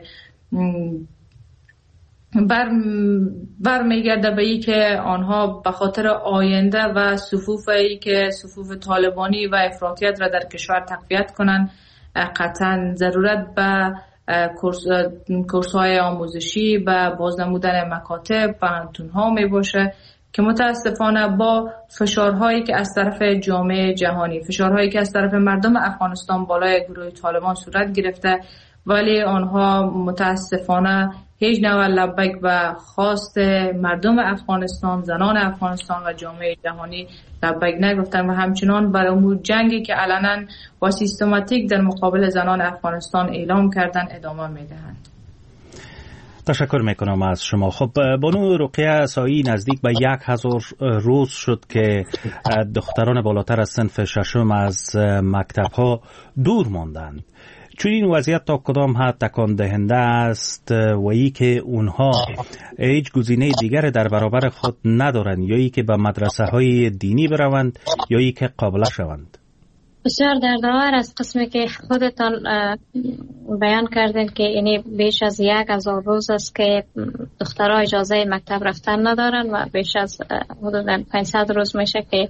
بر بر میگرده به ای که آنها به خاطر آینده و صفوف ای که صفوف طالبانی و افراطیت را در کشور تقویت کنند، قطعا ضرورت به کورس کورس‌های آموزشی، به بازنمودن مکاتب، پانتون‌ها می باشه که متاسفانه با فشارهایی که از طرف جامعه جهانی، فشارهایی که از طرف مردم افغانستان بالای گروه طالبان صورت گرفته، ولی آنها متاسفانه هیچ نوع لبک و خواست مردم افغانستان، زنان افغانستان و جامعه جهانی لبک نگفتن و همچنان برای امور جنگی که علنا و سیستماتیک در مقابل زنان افغانستان اعلام کردن ادامه میدهند. تشکر میکنم از شما. خب بانو رقیه سایی، نزدیک به یک هزار روز شد که دختران بالاتر از صنف ششم از مکتب ها دور ماندند. چون این وضعیت تا کدام حد تکان دهنده است و ای که اونها هیچ گزینه دیگر در برابر خود ندارند، یا ای که به مدرسه های دینی بروند یا ای که قابله شوند؟ بسیار دردآور از قسمی که خودتان بیان کردین که یعنی بیش از یک هزار روز است که دخترها اجازه مکتب رفتن ندارن و بیش از حدود پانصد روز میشه که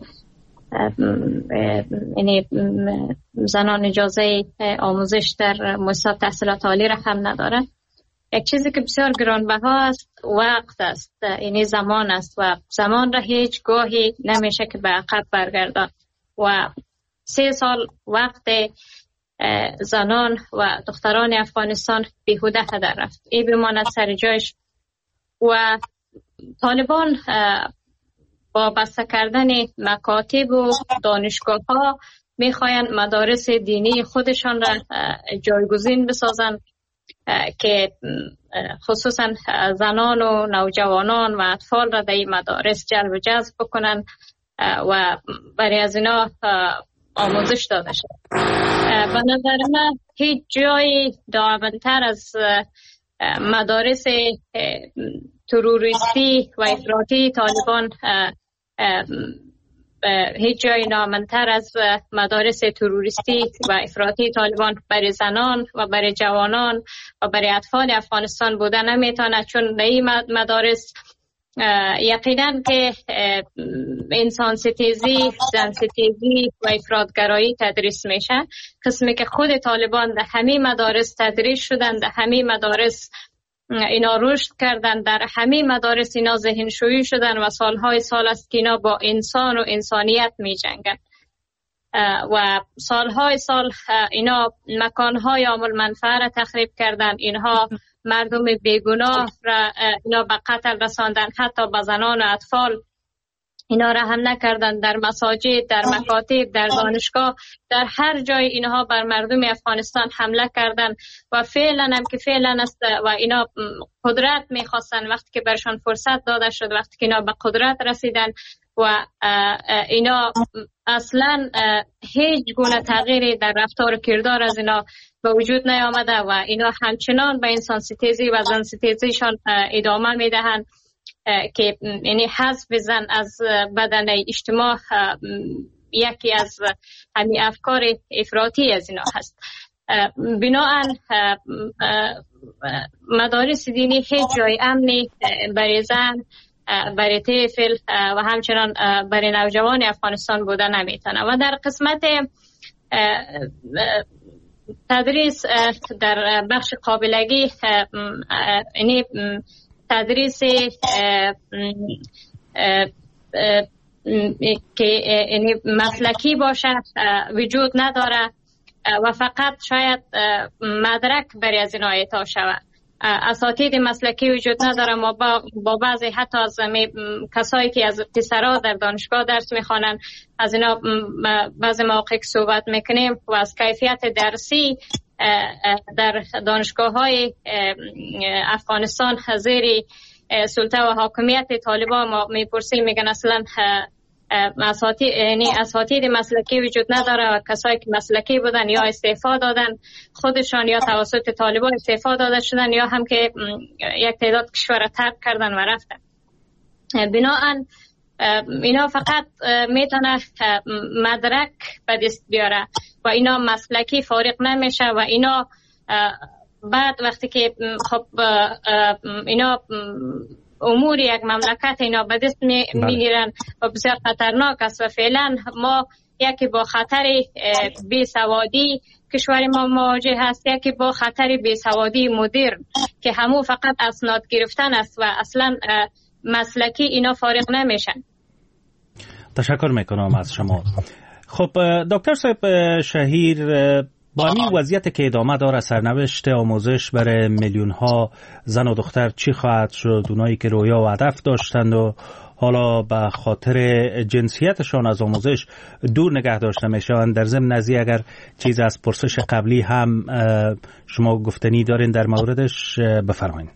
یعنی زنان اجازه آموزش در مؤسسات تحصیلات عالی را هم ندارن. یک چیزی که بسیار گرانبها است وقت است، یعنی زمان است و زمان را هیچ گاهی نمیشه که به عقب برگردان و سه سال وقت زنان و دختران افغانستان بیهوده هدر رفت. این بماند سر جایش و طالبان با بسته کردن مکاتب و دانشگاه ها میخواین مدارس دینی خودشان را جایگزین بسازند که خصوصا زنان و نوجوانان و اطفال را در این مدارس جلب و جذب بکنن و برای از اینا آموزش داده شد. به نظر من هیچ جای دعوتر از مدارس تروریستی و افراطی طالبان هیچ جای نامنتر از مدارس تروریستی و افراطی طالبان برای زنان و برای جوانان و برای اطفال افغانستان بوده نمیتونه، چون در این مدارس یقینا که انسان ستیزی، زن ستیزی و افراطگرایی تدریس میشه. قسمی که خود طالبان در همه مدارس تدریس شدن، در همه مدارس اینا رشد کردن، در همه مدارس اینا ذهنشویی شدن و سالهای سال است که اینا با انسان و انسانیت می جنگن و سالهای سال اینا مکانهای عامل منفعه را تخریب کردن، اینها مردم بیگناه را اینا به قتل رساندن، حتی به زنان و اطفال اینا را هم نکردن، در مساجد، در مکاتب، در دانشگاه، در هر جای اینها بر مردم افغانستان حمله کردن و فعلا هم که فعلا است و اینا قدرت میخواستن. وقتی که برشان فرصت داده شد، وقتی که اینا به قدرت رسیدن و اینا اصلا هیچ گونه تغییری در رفتار و کردار از اینا به وجود نیامده و اینا همچنان به انسان ستیزی و زن ستیزیشان ادامه میدهند که یعنی حذف زن از بدن اجتماع یکی از همین افکار افراطی از اینا هست. بنابراین مدارس دینی هیچ جای امنی برای زن، برای طفل و همچنان برای نوجوان افغانستان بوده نمیتونه. و در قسمت تدریس در بخش قابلگی یعنی تدریس که یعنی مسلکی باشه وجود نداره و فقط شاید مدرک برای از اینا اعطا شود. اساتید مسلکی وجود نداره. ما با, با بعضی حتی از کسایی که از پسرها در دانشگاه درس میخوانن از اینا بعضی مواقع صحبت میکنیم و از کیفیت درسی در دانشگاه های افغانستان زیر سلطه و حاکمیت طالبان ما میپرسیم، میگن اصلا اساتید یعنی اساتید مسلکی وجود نداره و کسایی که مسلکی بودن یا استعفا دادن خودشان یا توسط طالبان استعفا داده شدن یا هم که یک تعداد کشور را ترک کردن و رفتن. بنابراین اینا فقط میتونه مدرک به دست بیاره و اینا مسلکی فارغ نمیشه و اینا بعد وقتی که خب اینا امور یک مملکت اینا به دست میگیرن و بسیار خطرناک است و فعلا ما یکی با خطر بیسوادی کشور ما مواجه هست، یکی با خطر بیسوادی مدرن که همون فقط اسناد گرفتن است و اصلا مسلکی اینا فارغ نمیشن. تشکر میکنم از شما. خب دکتر صاحب شهیر، با این وضعیت که ادامه داره سرنوشت آموزش برای میلیون ها زن و دختر چی خواهد شد؟ اونایی که رویا و هدف داشتند و حالا به خاطر جنسیتشان از آموزش دور نگه داشته میشوند. در ضمن نزی اگر چیز از پرسش قبلی هم شما گفتنی دارین در موردش بفرمایید.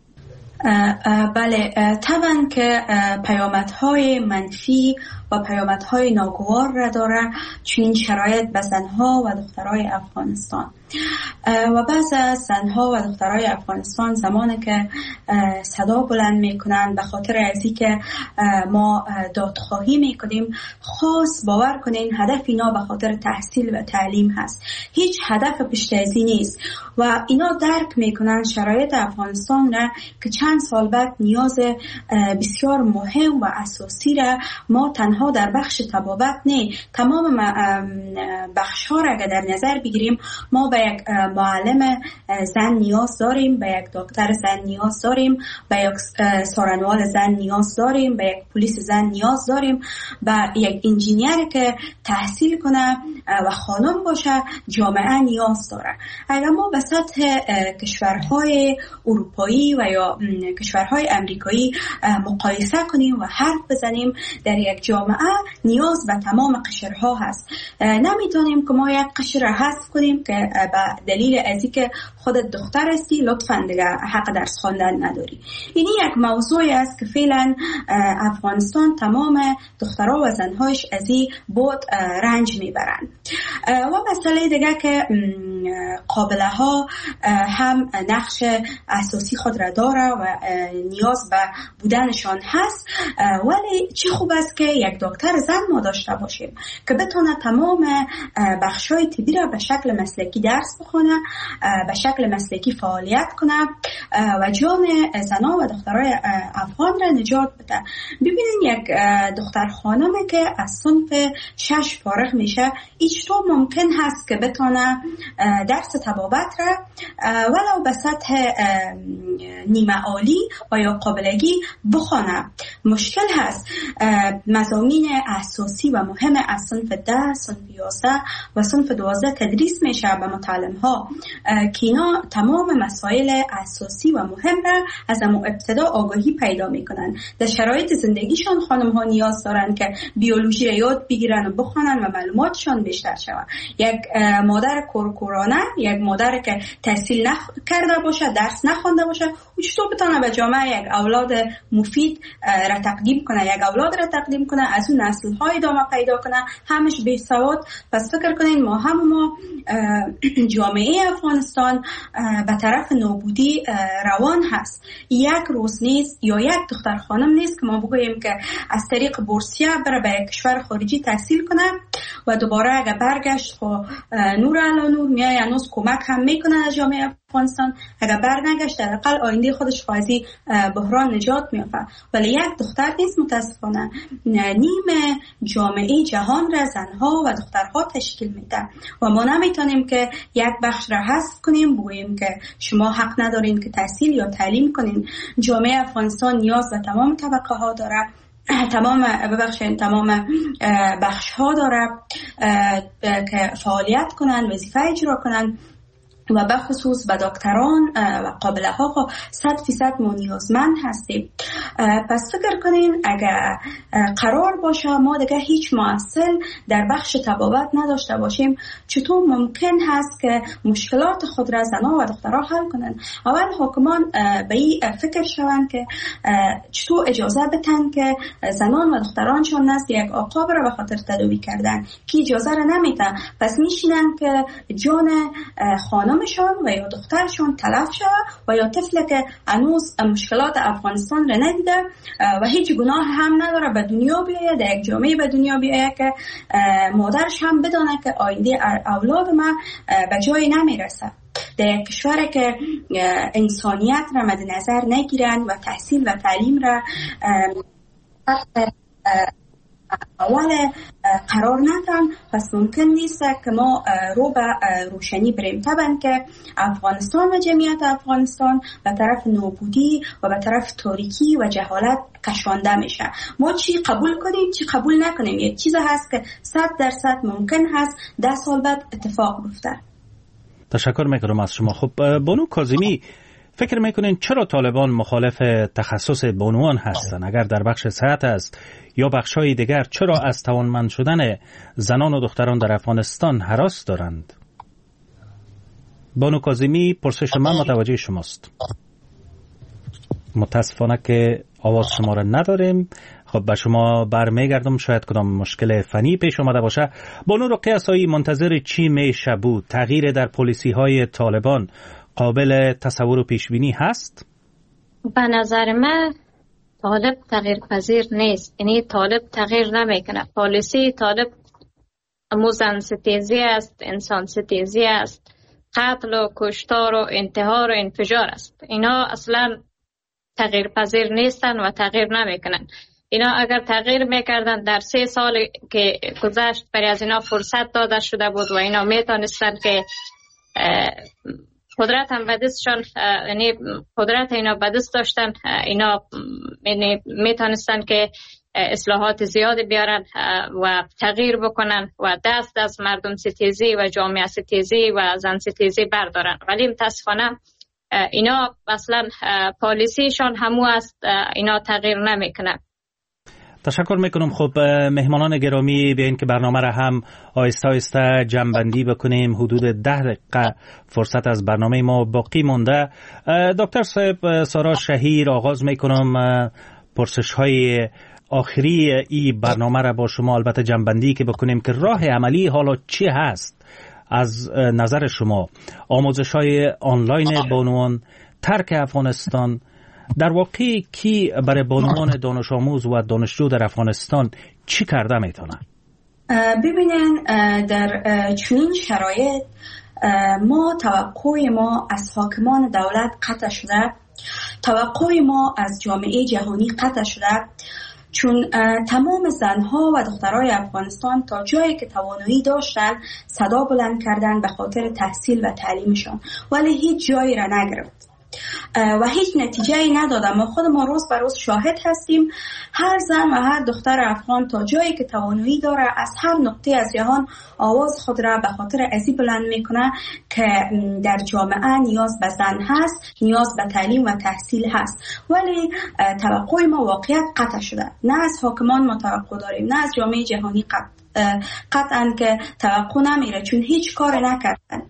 بله، طبعا که پیامدهای منفی و پیامدهای ناگوار را داره چنین شرایط به زنها و دخترای افغانستان و بعض از زنها و دخترای افغانستان زمانی که صدا بلند میکنن به خاطر ازی که ما دادخواهی میکنیم، خاص باور کنین هدف اینا به خاطر تحصیل و تعلیم هست، هیچ هدف پشت ازی نیست و اینا درک میکنن شرایط افغانستان را که چند سال بعد نیاز بسیار مهم و اساسی را ما تنها تنها در بخش طبابت نه، تمام بخش ها را اگر در نظر بگیریم ما به یک معلم زن نیاز داریم، به یک دکتر زن نیاز داریم، به یک سارنوال زن نیاز داریم، به یک پلیس زن نیاز داریم، به یک انجینیر که تحصیل کنه و خانم باشه جامعه نیاز داره. اگر ما به سطح کشورهای اروپایی و یا کشورهای امریکایی مقایسه کنیم و حرف بزنیم، در یک جامعه نیاز به تمام قشرها هست. نمیتونیم که ما یک قشر را حذف کنیم که به دلیل از اینکه خودت دختر هستی لطفاً دیگه حق درس خواندن نداری. این یک موضوعی است که فعلا افغانستان تمام دخترها و زنهاش از این بود رنج میبرند. و مسئله دیگه که قابله ها هم نقش اساسی خود را داره و نیاز به بودنشان هست، ولی چه خوب است که یک دکتر زن ما داشته باشیم که بتونه تمام بخشای طبی را به شکل مسلکی درس بخونه، به شکل مسلکی فعالیت کنه و جان زنان و دخترای افغان را نجات بده. ببینید یک دختر خانمی که از صنف شش فارغ میشه، هیچ طور ممکن هست که بتونه درس طبابت را ولو به سطح نیمه عالی و یا قابلگی بخونه. مشکل هست مضامین اساسی و مهم از صنف ده، صنف یازده و صنف دوازده تدریس میشه به متعلم ها که اینا تمام مسائل اساسی و مهم را از ابتدا آگاهی پیدا میکنن. در شرایط زندگیشان خانم ها نیاز دارن که بیولوژی را یاد بگیرن و بخونن و معلوماتشان بیشتر شود. یک مادر کورکورانه، یک مادر که تحصیل نکرده باشه، درس نخوانده باشه، او چطور بتونه به جامعه یک اولاد مفید را تقدیم کنه، یک اولاد را تقدیم کنه، از اون نسل های ادامه پیدا کنه، همش بی سواد. پس فکر کنین ما هم ما جامعه افغانستان به طرف نابودی روان هست. یک روز نیست یا یک دختر خانم نیست که ما بگوییم که از طریق بورسیه بره به یک کشور خارجی تحصیل کنه و دوباره اگه برگشت خب نور علی نور میای، هنوز کمک هم میکنه از جامعه افغانستان. اگر برنگشت در اقل آینده خودش فایزی بحران نجات میافه. ولی یک دختر نیست متاسفانه، نیم جامعه جهان را زنها و دخترها تشکیل میده و ما نمیتونیم که یک بخش را حذف کنیم بگوییم که شما حق ندارین که تحصیل یا تعلیم کنین. جامعه افغانستان نیاز به تمام طبقه ها داره، تمام ببخشید تمام بخش ها داره که فعالیت کنن، وظیفه اجرا کنن و به خصوص به دکتران و قابله ها صد فیصد ما نیازمند هستیم. پس فکر کنین اگر قرار باشه ما دیگه هیچ معسل در بخش طبابت نداشته باشیم، چطور ممکن هست که مشکلات خود را زنان و دخترها حل کنن؟ اول حکمان به این فکر شوند که چطور اجازه بتن که زنان و دخترانشون نزد یک آقا بره به خاطر تداوی کردن که اجازه را نمیده. پس میشینن که جان خانمشان و یا دخترشان تلف شود و یا طفل که هنوز مشکلات افغانستان را ندیده و هیچ گناه هم نداره به دنیا بیاید، در یک جامعه به دنیا بیاید که مادرش هم بدانه که آینده اولاد ما به جای نمیرسه. در یک کشور که انسانیت را مد نظر نگیرن و تحصیل و تعلیم را اول قرار ندن، پس ممکن نیست که ما رو به روشنی بریم. طبعا که افغانستان و جمعیت افغانستان به طرف نابودی و به طرف تاریکی و جهالت کشانده میشه. ما چی قبول کنیم چی قبول نکنیم یک چیز هست که صد درصد ممکن هست ده سال بعد اتفاق بیفته. تشکر میکنم از شما. خب بانو کاظمی، فکر میکنین چرا طالبان مخالف تخصص بانوان هستند؟ اگر در بخش صحت است یا بخش‌های دیگر، چرا از توانمند شدن زنان و دختران در افغانستان هراس دارند؟ بانو کاظمی، پرسش من متوجه شماست. متاسفانه که آواز شما را نداریم. خب به شما برمیگردم، شاید کدام مشکل فنی پیش آمده باشه. بانو رقیه اسایی، منتظر چی میشه بود؟ تغییر در پالیسی های طالبان قابل تصور و پیش بینی هست؟ به نظر من طالب تغییر پذیر نیست. یعنی طالب تغییر نمیکنه. پالیسی طالب زن ستیزی است، انسان ستیزی است، قتل و کشتار و انتحار و انفجار است. اینا اصلا تغییر پذیر نیستن و تغییر نمیکنن. اینا اگر تغییر میکردن در سه سال که گذشت برای از اینا فرصت داده شده بود و اینا میتونستن که قدرت هم به دستشان، یعنی قدرت اینا به دست داشتن، اینا یعنی میتونستن که اصلاحات زیادی بیارن و تغییر بکنن و دست از مردم ستیزی و جامعه ستیزی و زن ستیزی بردارن. ولی متاسفانه اینا اصلا پالیسیشان همو است، اینا تغییر نمیکنن. تشکر میکنم. خب مهمانان گرامی، بیاین که برنامه را هم آهسته آهسته جمع‌بندی بکنیم. حدود ده دقیقه فرصت از برنامه ما باقی مونده. دکتر صاحب سارا شهیر، آغاز میکنم پرسش های آخری ای برنامه را با شما البته جمع‌بندی که بکنیم که راه عملی حالا چی هست از نظر شما؟ آموزش های آنلاین بانوان، ترک افغانستان، در واقع کی برای بانوان دانش آموز و دانشجو در افغانستان چی کرده میتونه؟ ببینین در چنین شرایط ما توقع ما از حاکمان دولت قطع شده، توقع ما از جامعه جهانی قطع شده، چون تمام زنها و دخترای افغانستان تا جایی که توانایی داشتن صدا بلند کردن به خاطر تحصیل و تعلیمشان، ولی هیچ جایی را نگرفت و هیچ نتیجه ای ندادم. ما خود ما روز بر روز شاهد هستیم. هر زن و هر دختر افغان تا جایی که توانایی داره از هر نقطه از جهان آواز خود را به خاطر ازی بلند میکنه که در جامعه نیاز به زن هست، نیاز به تعلیم و تحصیل هست. ولی توقع ما واقعیت قطع شده. نه از حاکمان ما توقع داریم، نه از جامعه جهانی قطع قطعا که توقع نمیره، چون هیچ کار نکردن.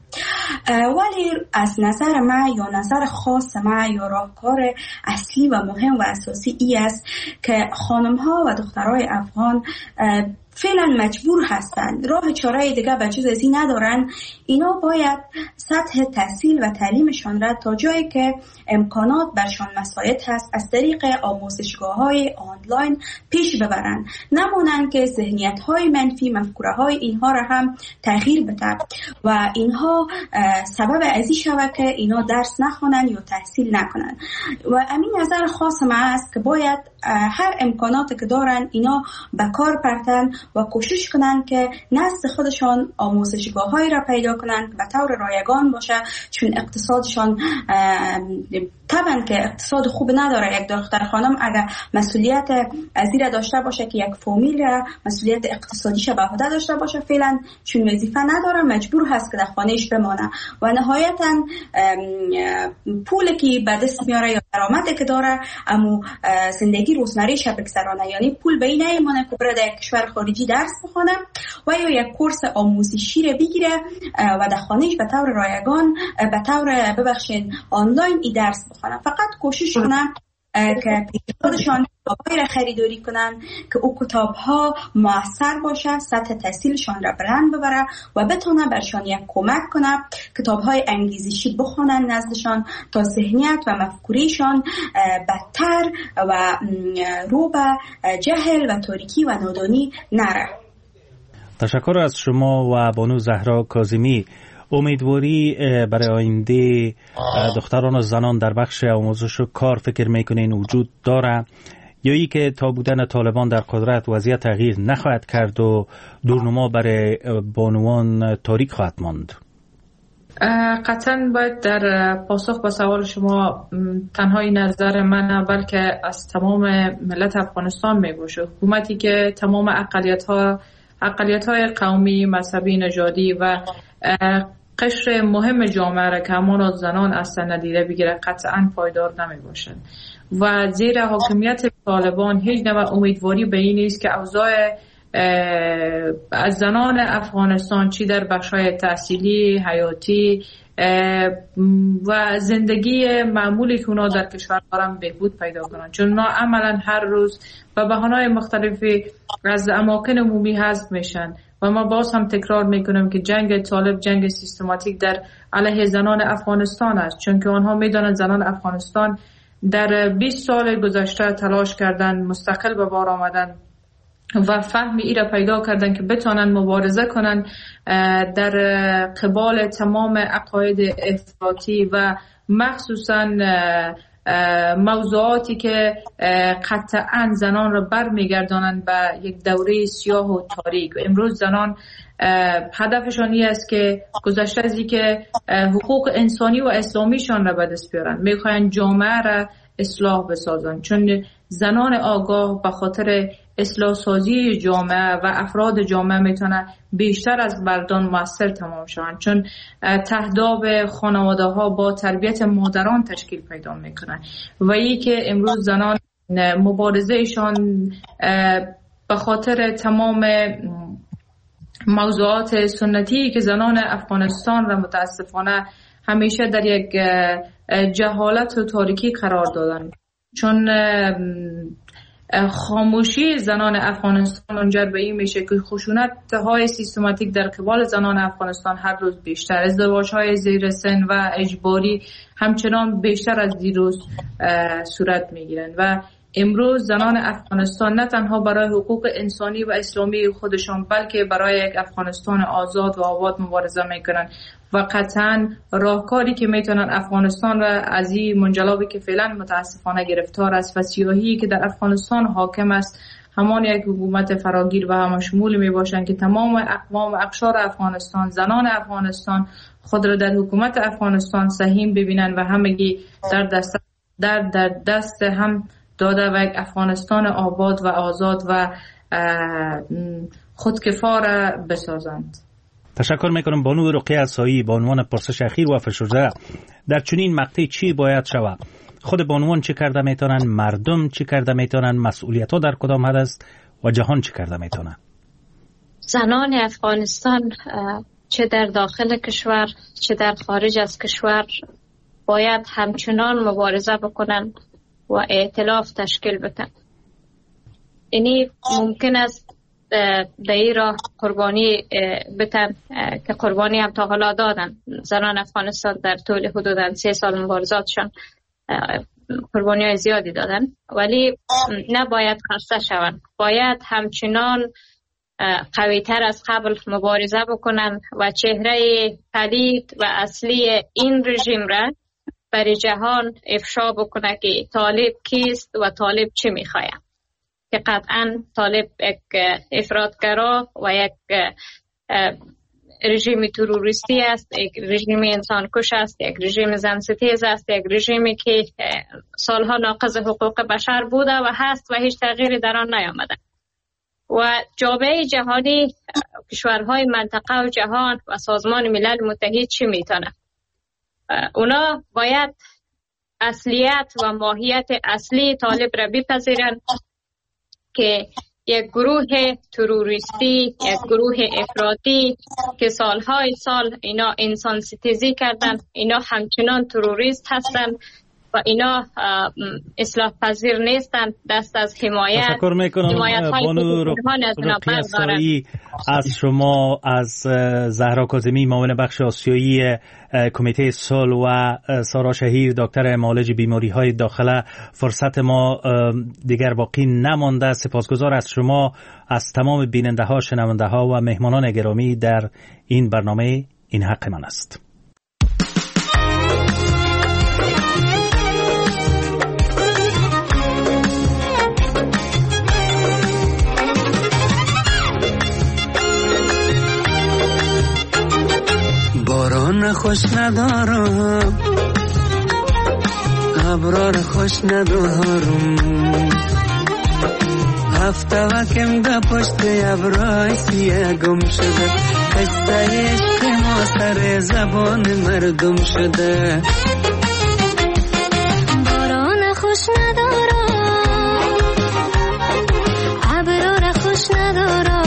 ولی از نظر من یا نظر خاص من یا راهکار اصلی و مهم و اساسی ای است که خانم ها و دخترای افغان فعلا مجبور هستند، راه چاره دیگه بجز از این ندارن. اینا باید سطح تحصیل و تعلیمشان را تا جایی که امکانات برشان مساعد هست از طریق آموزشگاه های آنلاین پیش ببرن، نمونن که ذهنیت های منفی، مفکوره های اینها را هم تغییر بده و اینها سبب ازی شود که اینا درس نخوانن یا تحصیل نکنن. و امین نظر خاص من است که باید هر امکاناتی که دارن اینا به کار پرتن و کوشش کنن که نزد خودشان آموزشگاه‌هایی را پیدا کنن به طور رایگان باشه، چون اقتصادشان طبعا که اقتصاد خوب نداره. یک دختر خانم اگر مسئولیت ازیره داشته باشه که یک فامیل را مسئولیت اقتصادیش به عهده داشته باشه، فعلا چون وظیفه نداره مجبور هست که در خانهش بمانه و نهایتا پولی که به دست میاره یا درآمدی که داره اما زندگی روزمره‌اش بگذرانه، یعنی پول به این نمیمونه که بره در کشور خارجی درس بخونه و یا یک کورس آموزشی را بگیره و در خانهش به طور رایگان به طور ببخشید آنلاین ای درس بخونه. فقط کوشش کنن که خودشان کتاب‌هایی را خریداری کنن که او کتاب‌ها مؤثر باشه، سطح تحصیلشان را بلند ببره و بتونه برشان یک کمک کنه کتاب‌های انگیزشی بخونن نزدشان تا ذهنیت و مفکوریشان بدتر و رو به جهل و تاریکی و نادانی نره. تشکر از شما و بانو زهرا کاظمی. امیدواری برای آینده دختران و زنان در بخش آموزش و کار فکر میکنین وجود داره یا ای که تا بودن طالبان در قدرت وضعیت تغییر نخواهد کرد و دورنما برای بانوان تاریک خواهد ماند؟ قطعا باید در پاسخ به سوال شما تنهای نظر من بلکه از تمام ملت افغانستان می باشه. حکومتی که تمام اقلیت ها اقلیت های قومی، مذهبی، نژادی و قشر مهم جامعه را که همان از زنان اصلا ندیده بگیره قطعا پایدار نمی باشد و زیر حاکمیت طالبان هیچ نوع امیدواری به این نیست که اوضاع از زنان افغانستان چی در بخشای تحصیلی، حیاتی و زندگی معمولی که اونا در کشور دارن بهبود پیدا کنن، چون اونا عملا هر روز و بهانه‌های مختلفی از اماکن عمومی حذف میشن و ما باز هم تکرار میکنم که جنگ طالب جنگ سیستماتیک در علیه زنان افغانستان است، چون که آنها میدانند زنان افغانستان در بیست سال گذشته تلاش کردن، مستقل به بار آمدن و فهم ای را پیدا کردن که بتونن مبارزه کنن در قبال تمام عقاید افراطی و مخصوصا موضوعاتی که قطعا زنان را برمیگردانند به یک دوره سیاه و تاریک. و امروز زنان هدفشان این است که گذشته از این که حقوق انسانی و اسلامیشان را به دست بیارن، میخواین جامعه را اصلاح بسازن، چون زنان آگاه به خاطر اصلاح سازی جامعه و افراد جامعه میتونه بیشتر از مردان موثر تمام شوند، چون تهداب خانواده ها با تربیت مادران تشکیل پیدا میکنن. و ای که امروز زنان مبارزه ایشان به خاطر تمام موضوعات سنتی که زنان افغانستان را متاسفانه همیشه در یک جهالت و تاریکی قرار دادن، چون خاموشی زنان افغانستان منجر به این میشه که خشونت های سیستماتیک در قبال زنان افغانستان هر روز بیشتر، ازدواج های زیر سن و اجباری همچنان بیشتر از دیروز صورت میگیرن. و امروز زنان افغانستان نه تنها برای حقوق انسانی و اسلامی خودشان بلکه برای یک افغانستان آزاد و آباد مبارزه میکنن و قطعا راهکاری که میتونن افغانستان را از این منجلابی که فعلا متاسفانه گرفتار است و سیاهی که در افغانستان حاکم است همان یک حکومت فراگیر و همشمول می باشند که تمام اقوام و اقشار افغانستان، زنان افغانستان خود را در حکومت افغانستان سهیم ببینند و همگی در دست در, در دست هم داده و یک افغانستان آباد و آزاد و خودکفا را بسازند. تشکر میکنم بانو رقیه عصایی به عنوان پرسش اخیر و فرشوده در چنین مقطعی چی باید شود؟ خود بانوان چی کرده میتونن، مردم چی کرده میتونن، مسئولیت ها در کدام حد است و جهان چی کرده میتونن؟ زنان افغانستان چه در داخل کشور چه در خارج از کشور باید همچنان مبارزه بکنن و ائتلاف تشکیل بدن. اینی ممکن است در این راه قربانی بتن که قربانی هم تا حالا دادن. زنان افغانستان در طول حدوداً سه سال مبارزاتشان قربانی های زیادی دادن، ولی نباید خسته شوند. باید همچنان قوی تر از قبل مبارزه بکنن و چهره پلید و اصلی این رژیم را برای جهان افشا بکنه که طالب کیست و طالب چه میخواید، که قطعا طالب یک افراطگرا و یک رژیم تروریستی است، یک رژیم انسان کش است، یک رژیم زن ستیز است، یک رژیمی که سالها ناقض حقوق بشر بوده و هست و هیچ تغییری در آن نیامده. و جامعه جهانی، کشورهای منطقه و جهان و سازمان ملل متحد چی میتونه؟ اونا باید اصلیت و ماهیت اصلی طالب را بپذیرن که یک گروه تروریستی، یک گروه افراطی که سالهای سال اینا انسان ستیزی کردن، اینا همچنان تروریست هستن و اینا اصلاح پذیر نیستن، دست از حمایت. تشکر میکنم بانو رقیه عصایی از شما، از زهرا کاظمی معاون بخش آسیایی کمیته صلح و سارا شهیر دکتر معالج بیماری های داخله. فرصت ما دیگر باقی نمانده. سپاسگزار از شما، از تمام بیننده ها، شنونده ها و مهمانان گرامی در این برنامه این حق من است. باران خوش ندارم، ابرار خوش ندارم، هفته وکم ده پشت ابرای سیه گم شده، قصه عشق ما سر زبان مردم شده. باران خوش ندارم، ابرار خوش ندارم،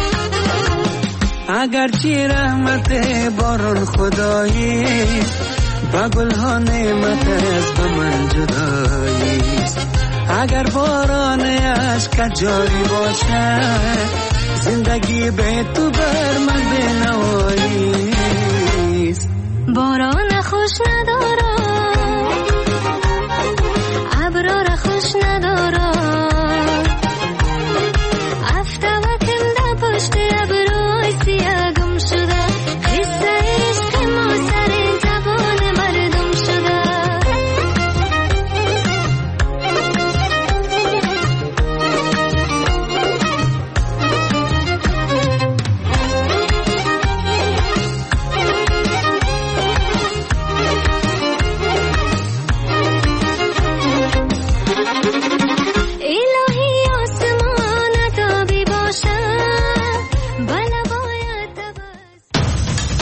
اگرچه رحمت باران خدایی با گل ها نعمت از به من جداییست. اگر باران عشق جاری باشد زندگی به تو بر من بنواییست.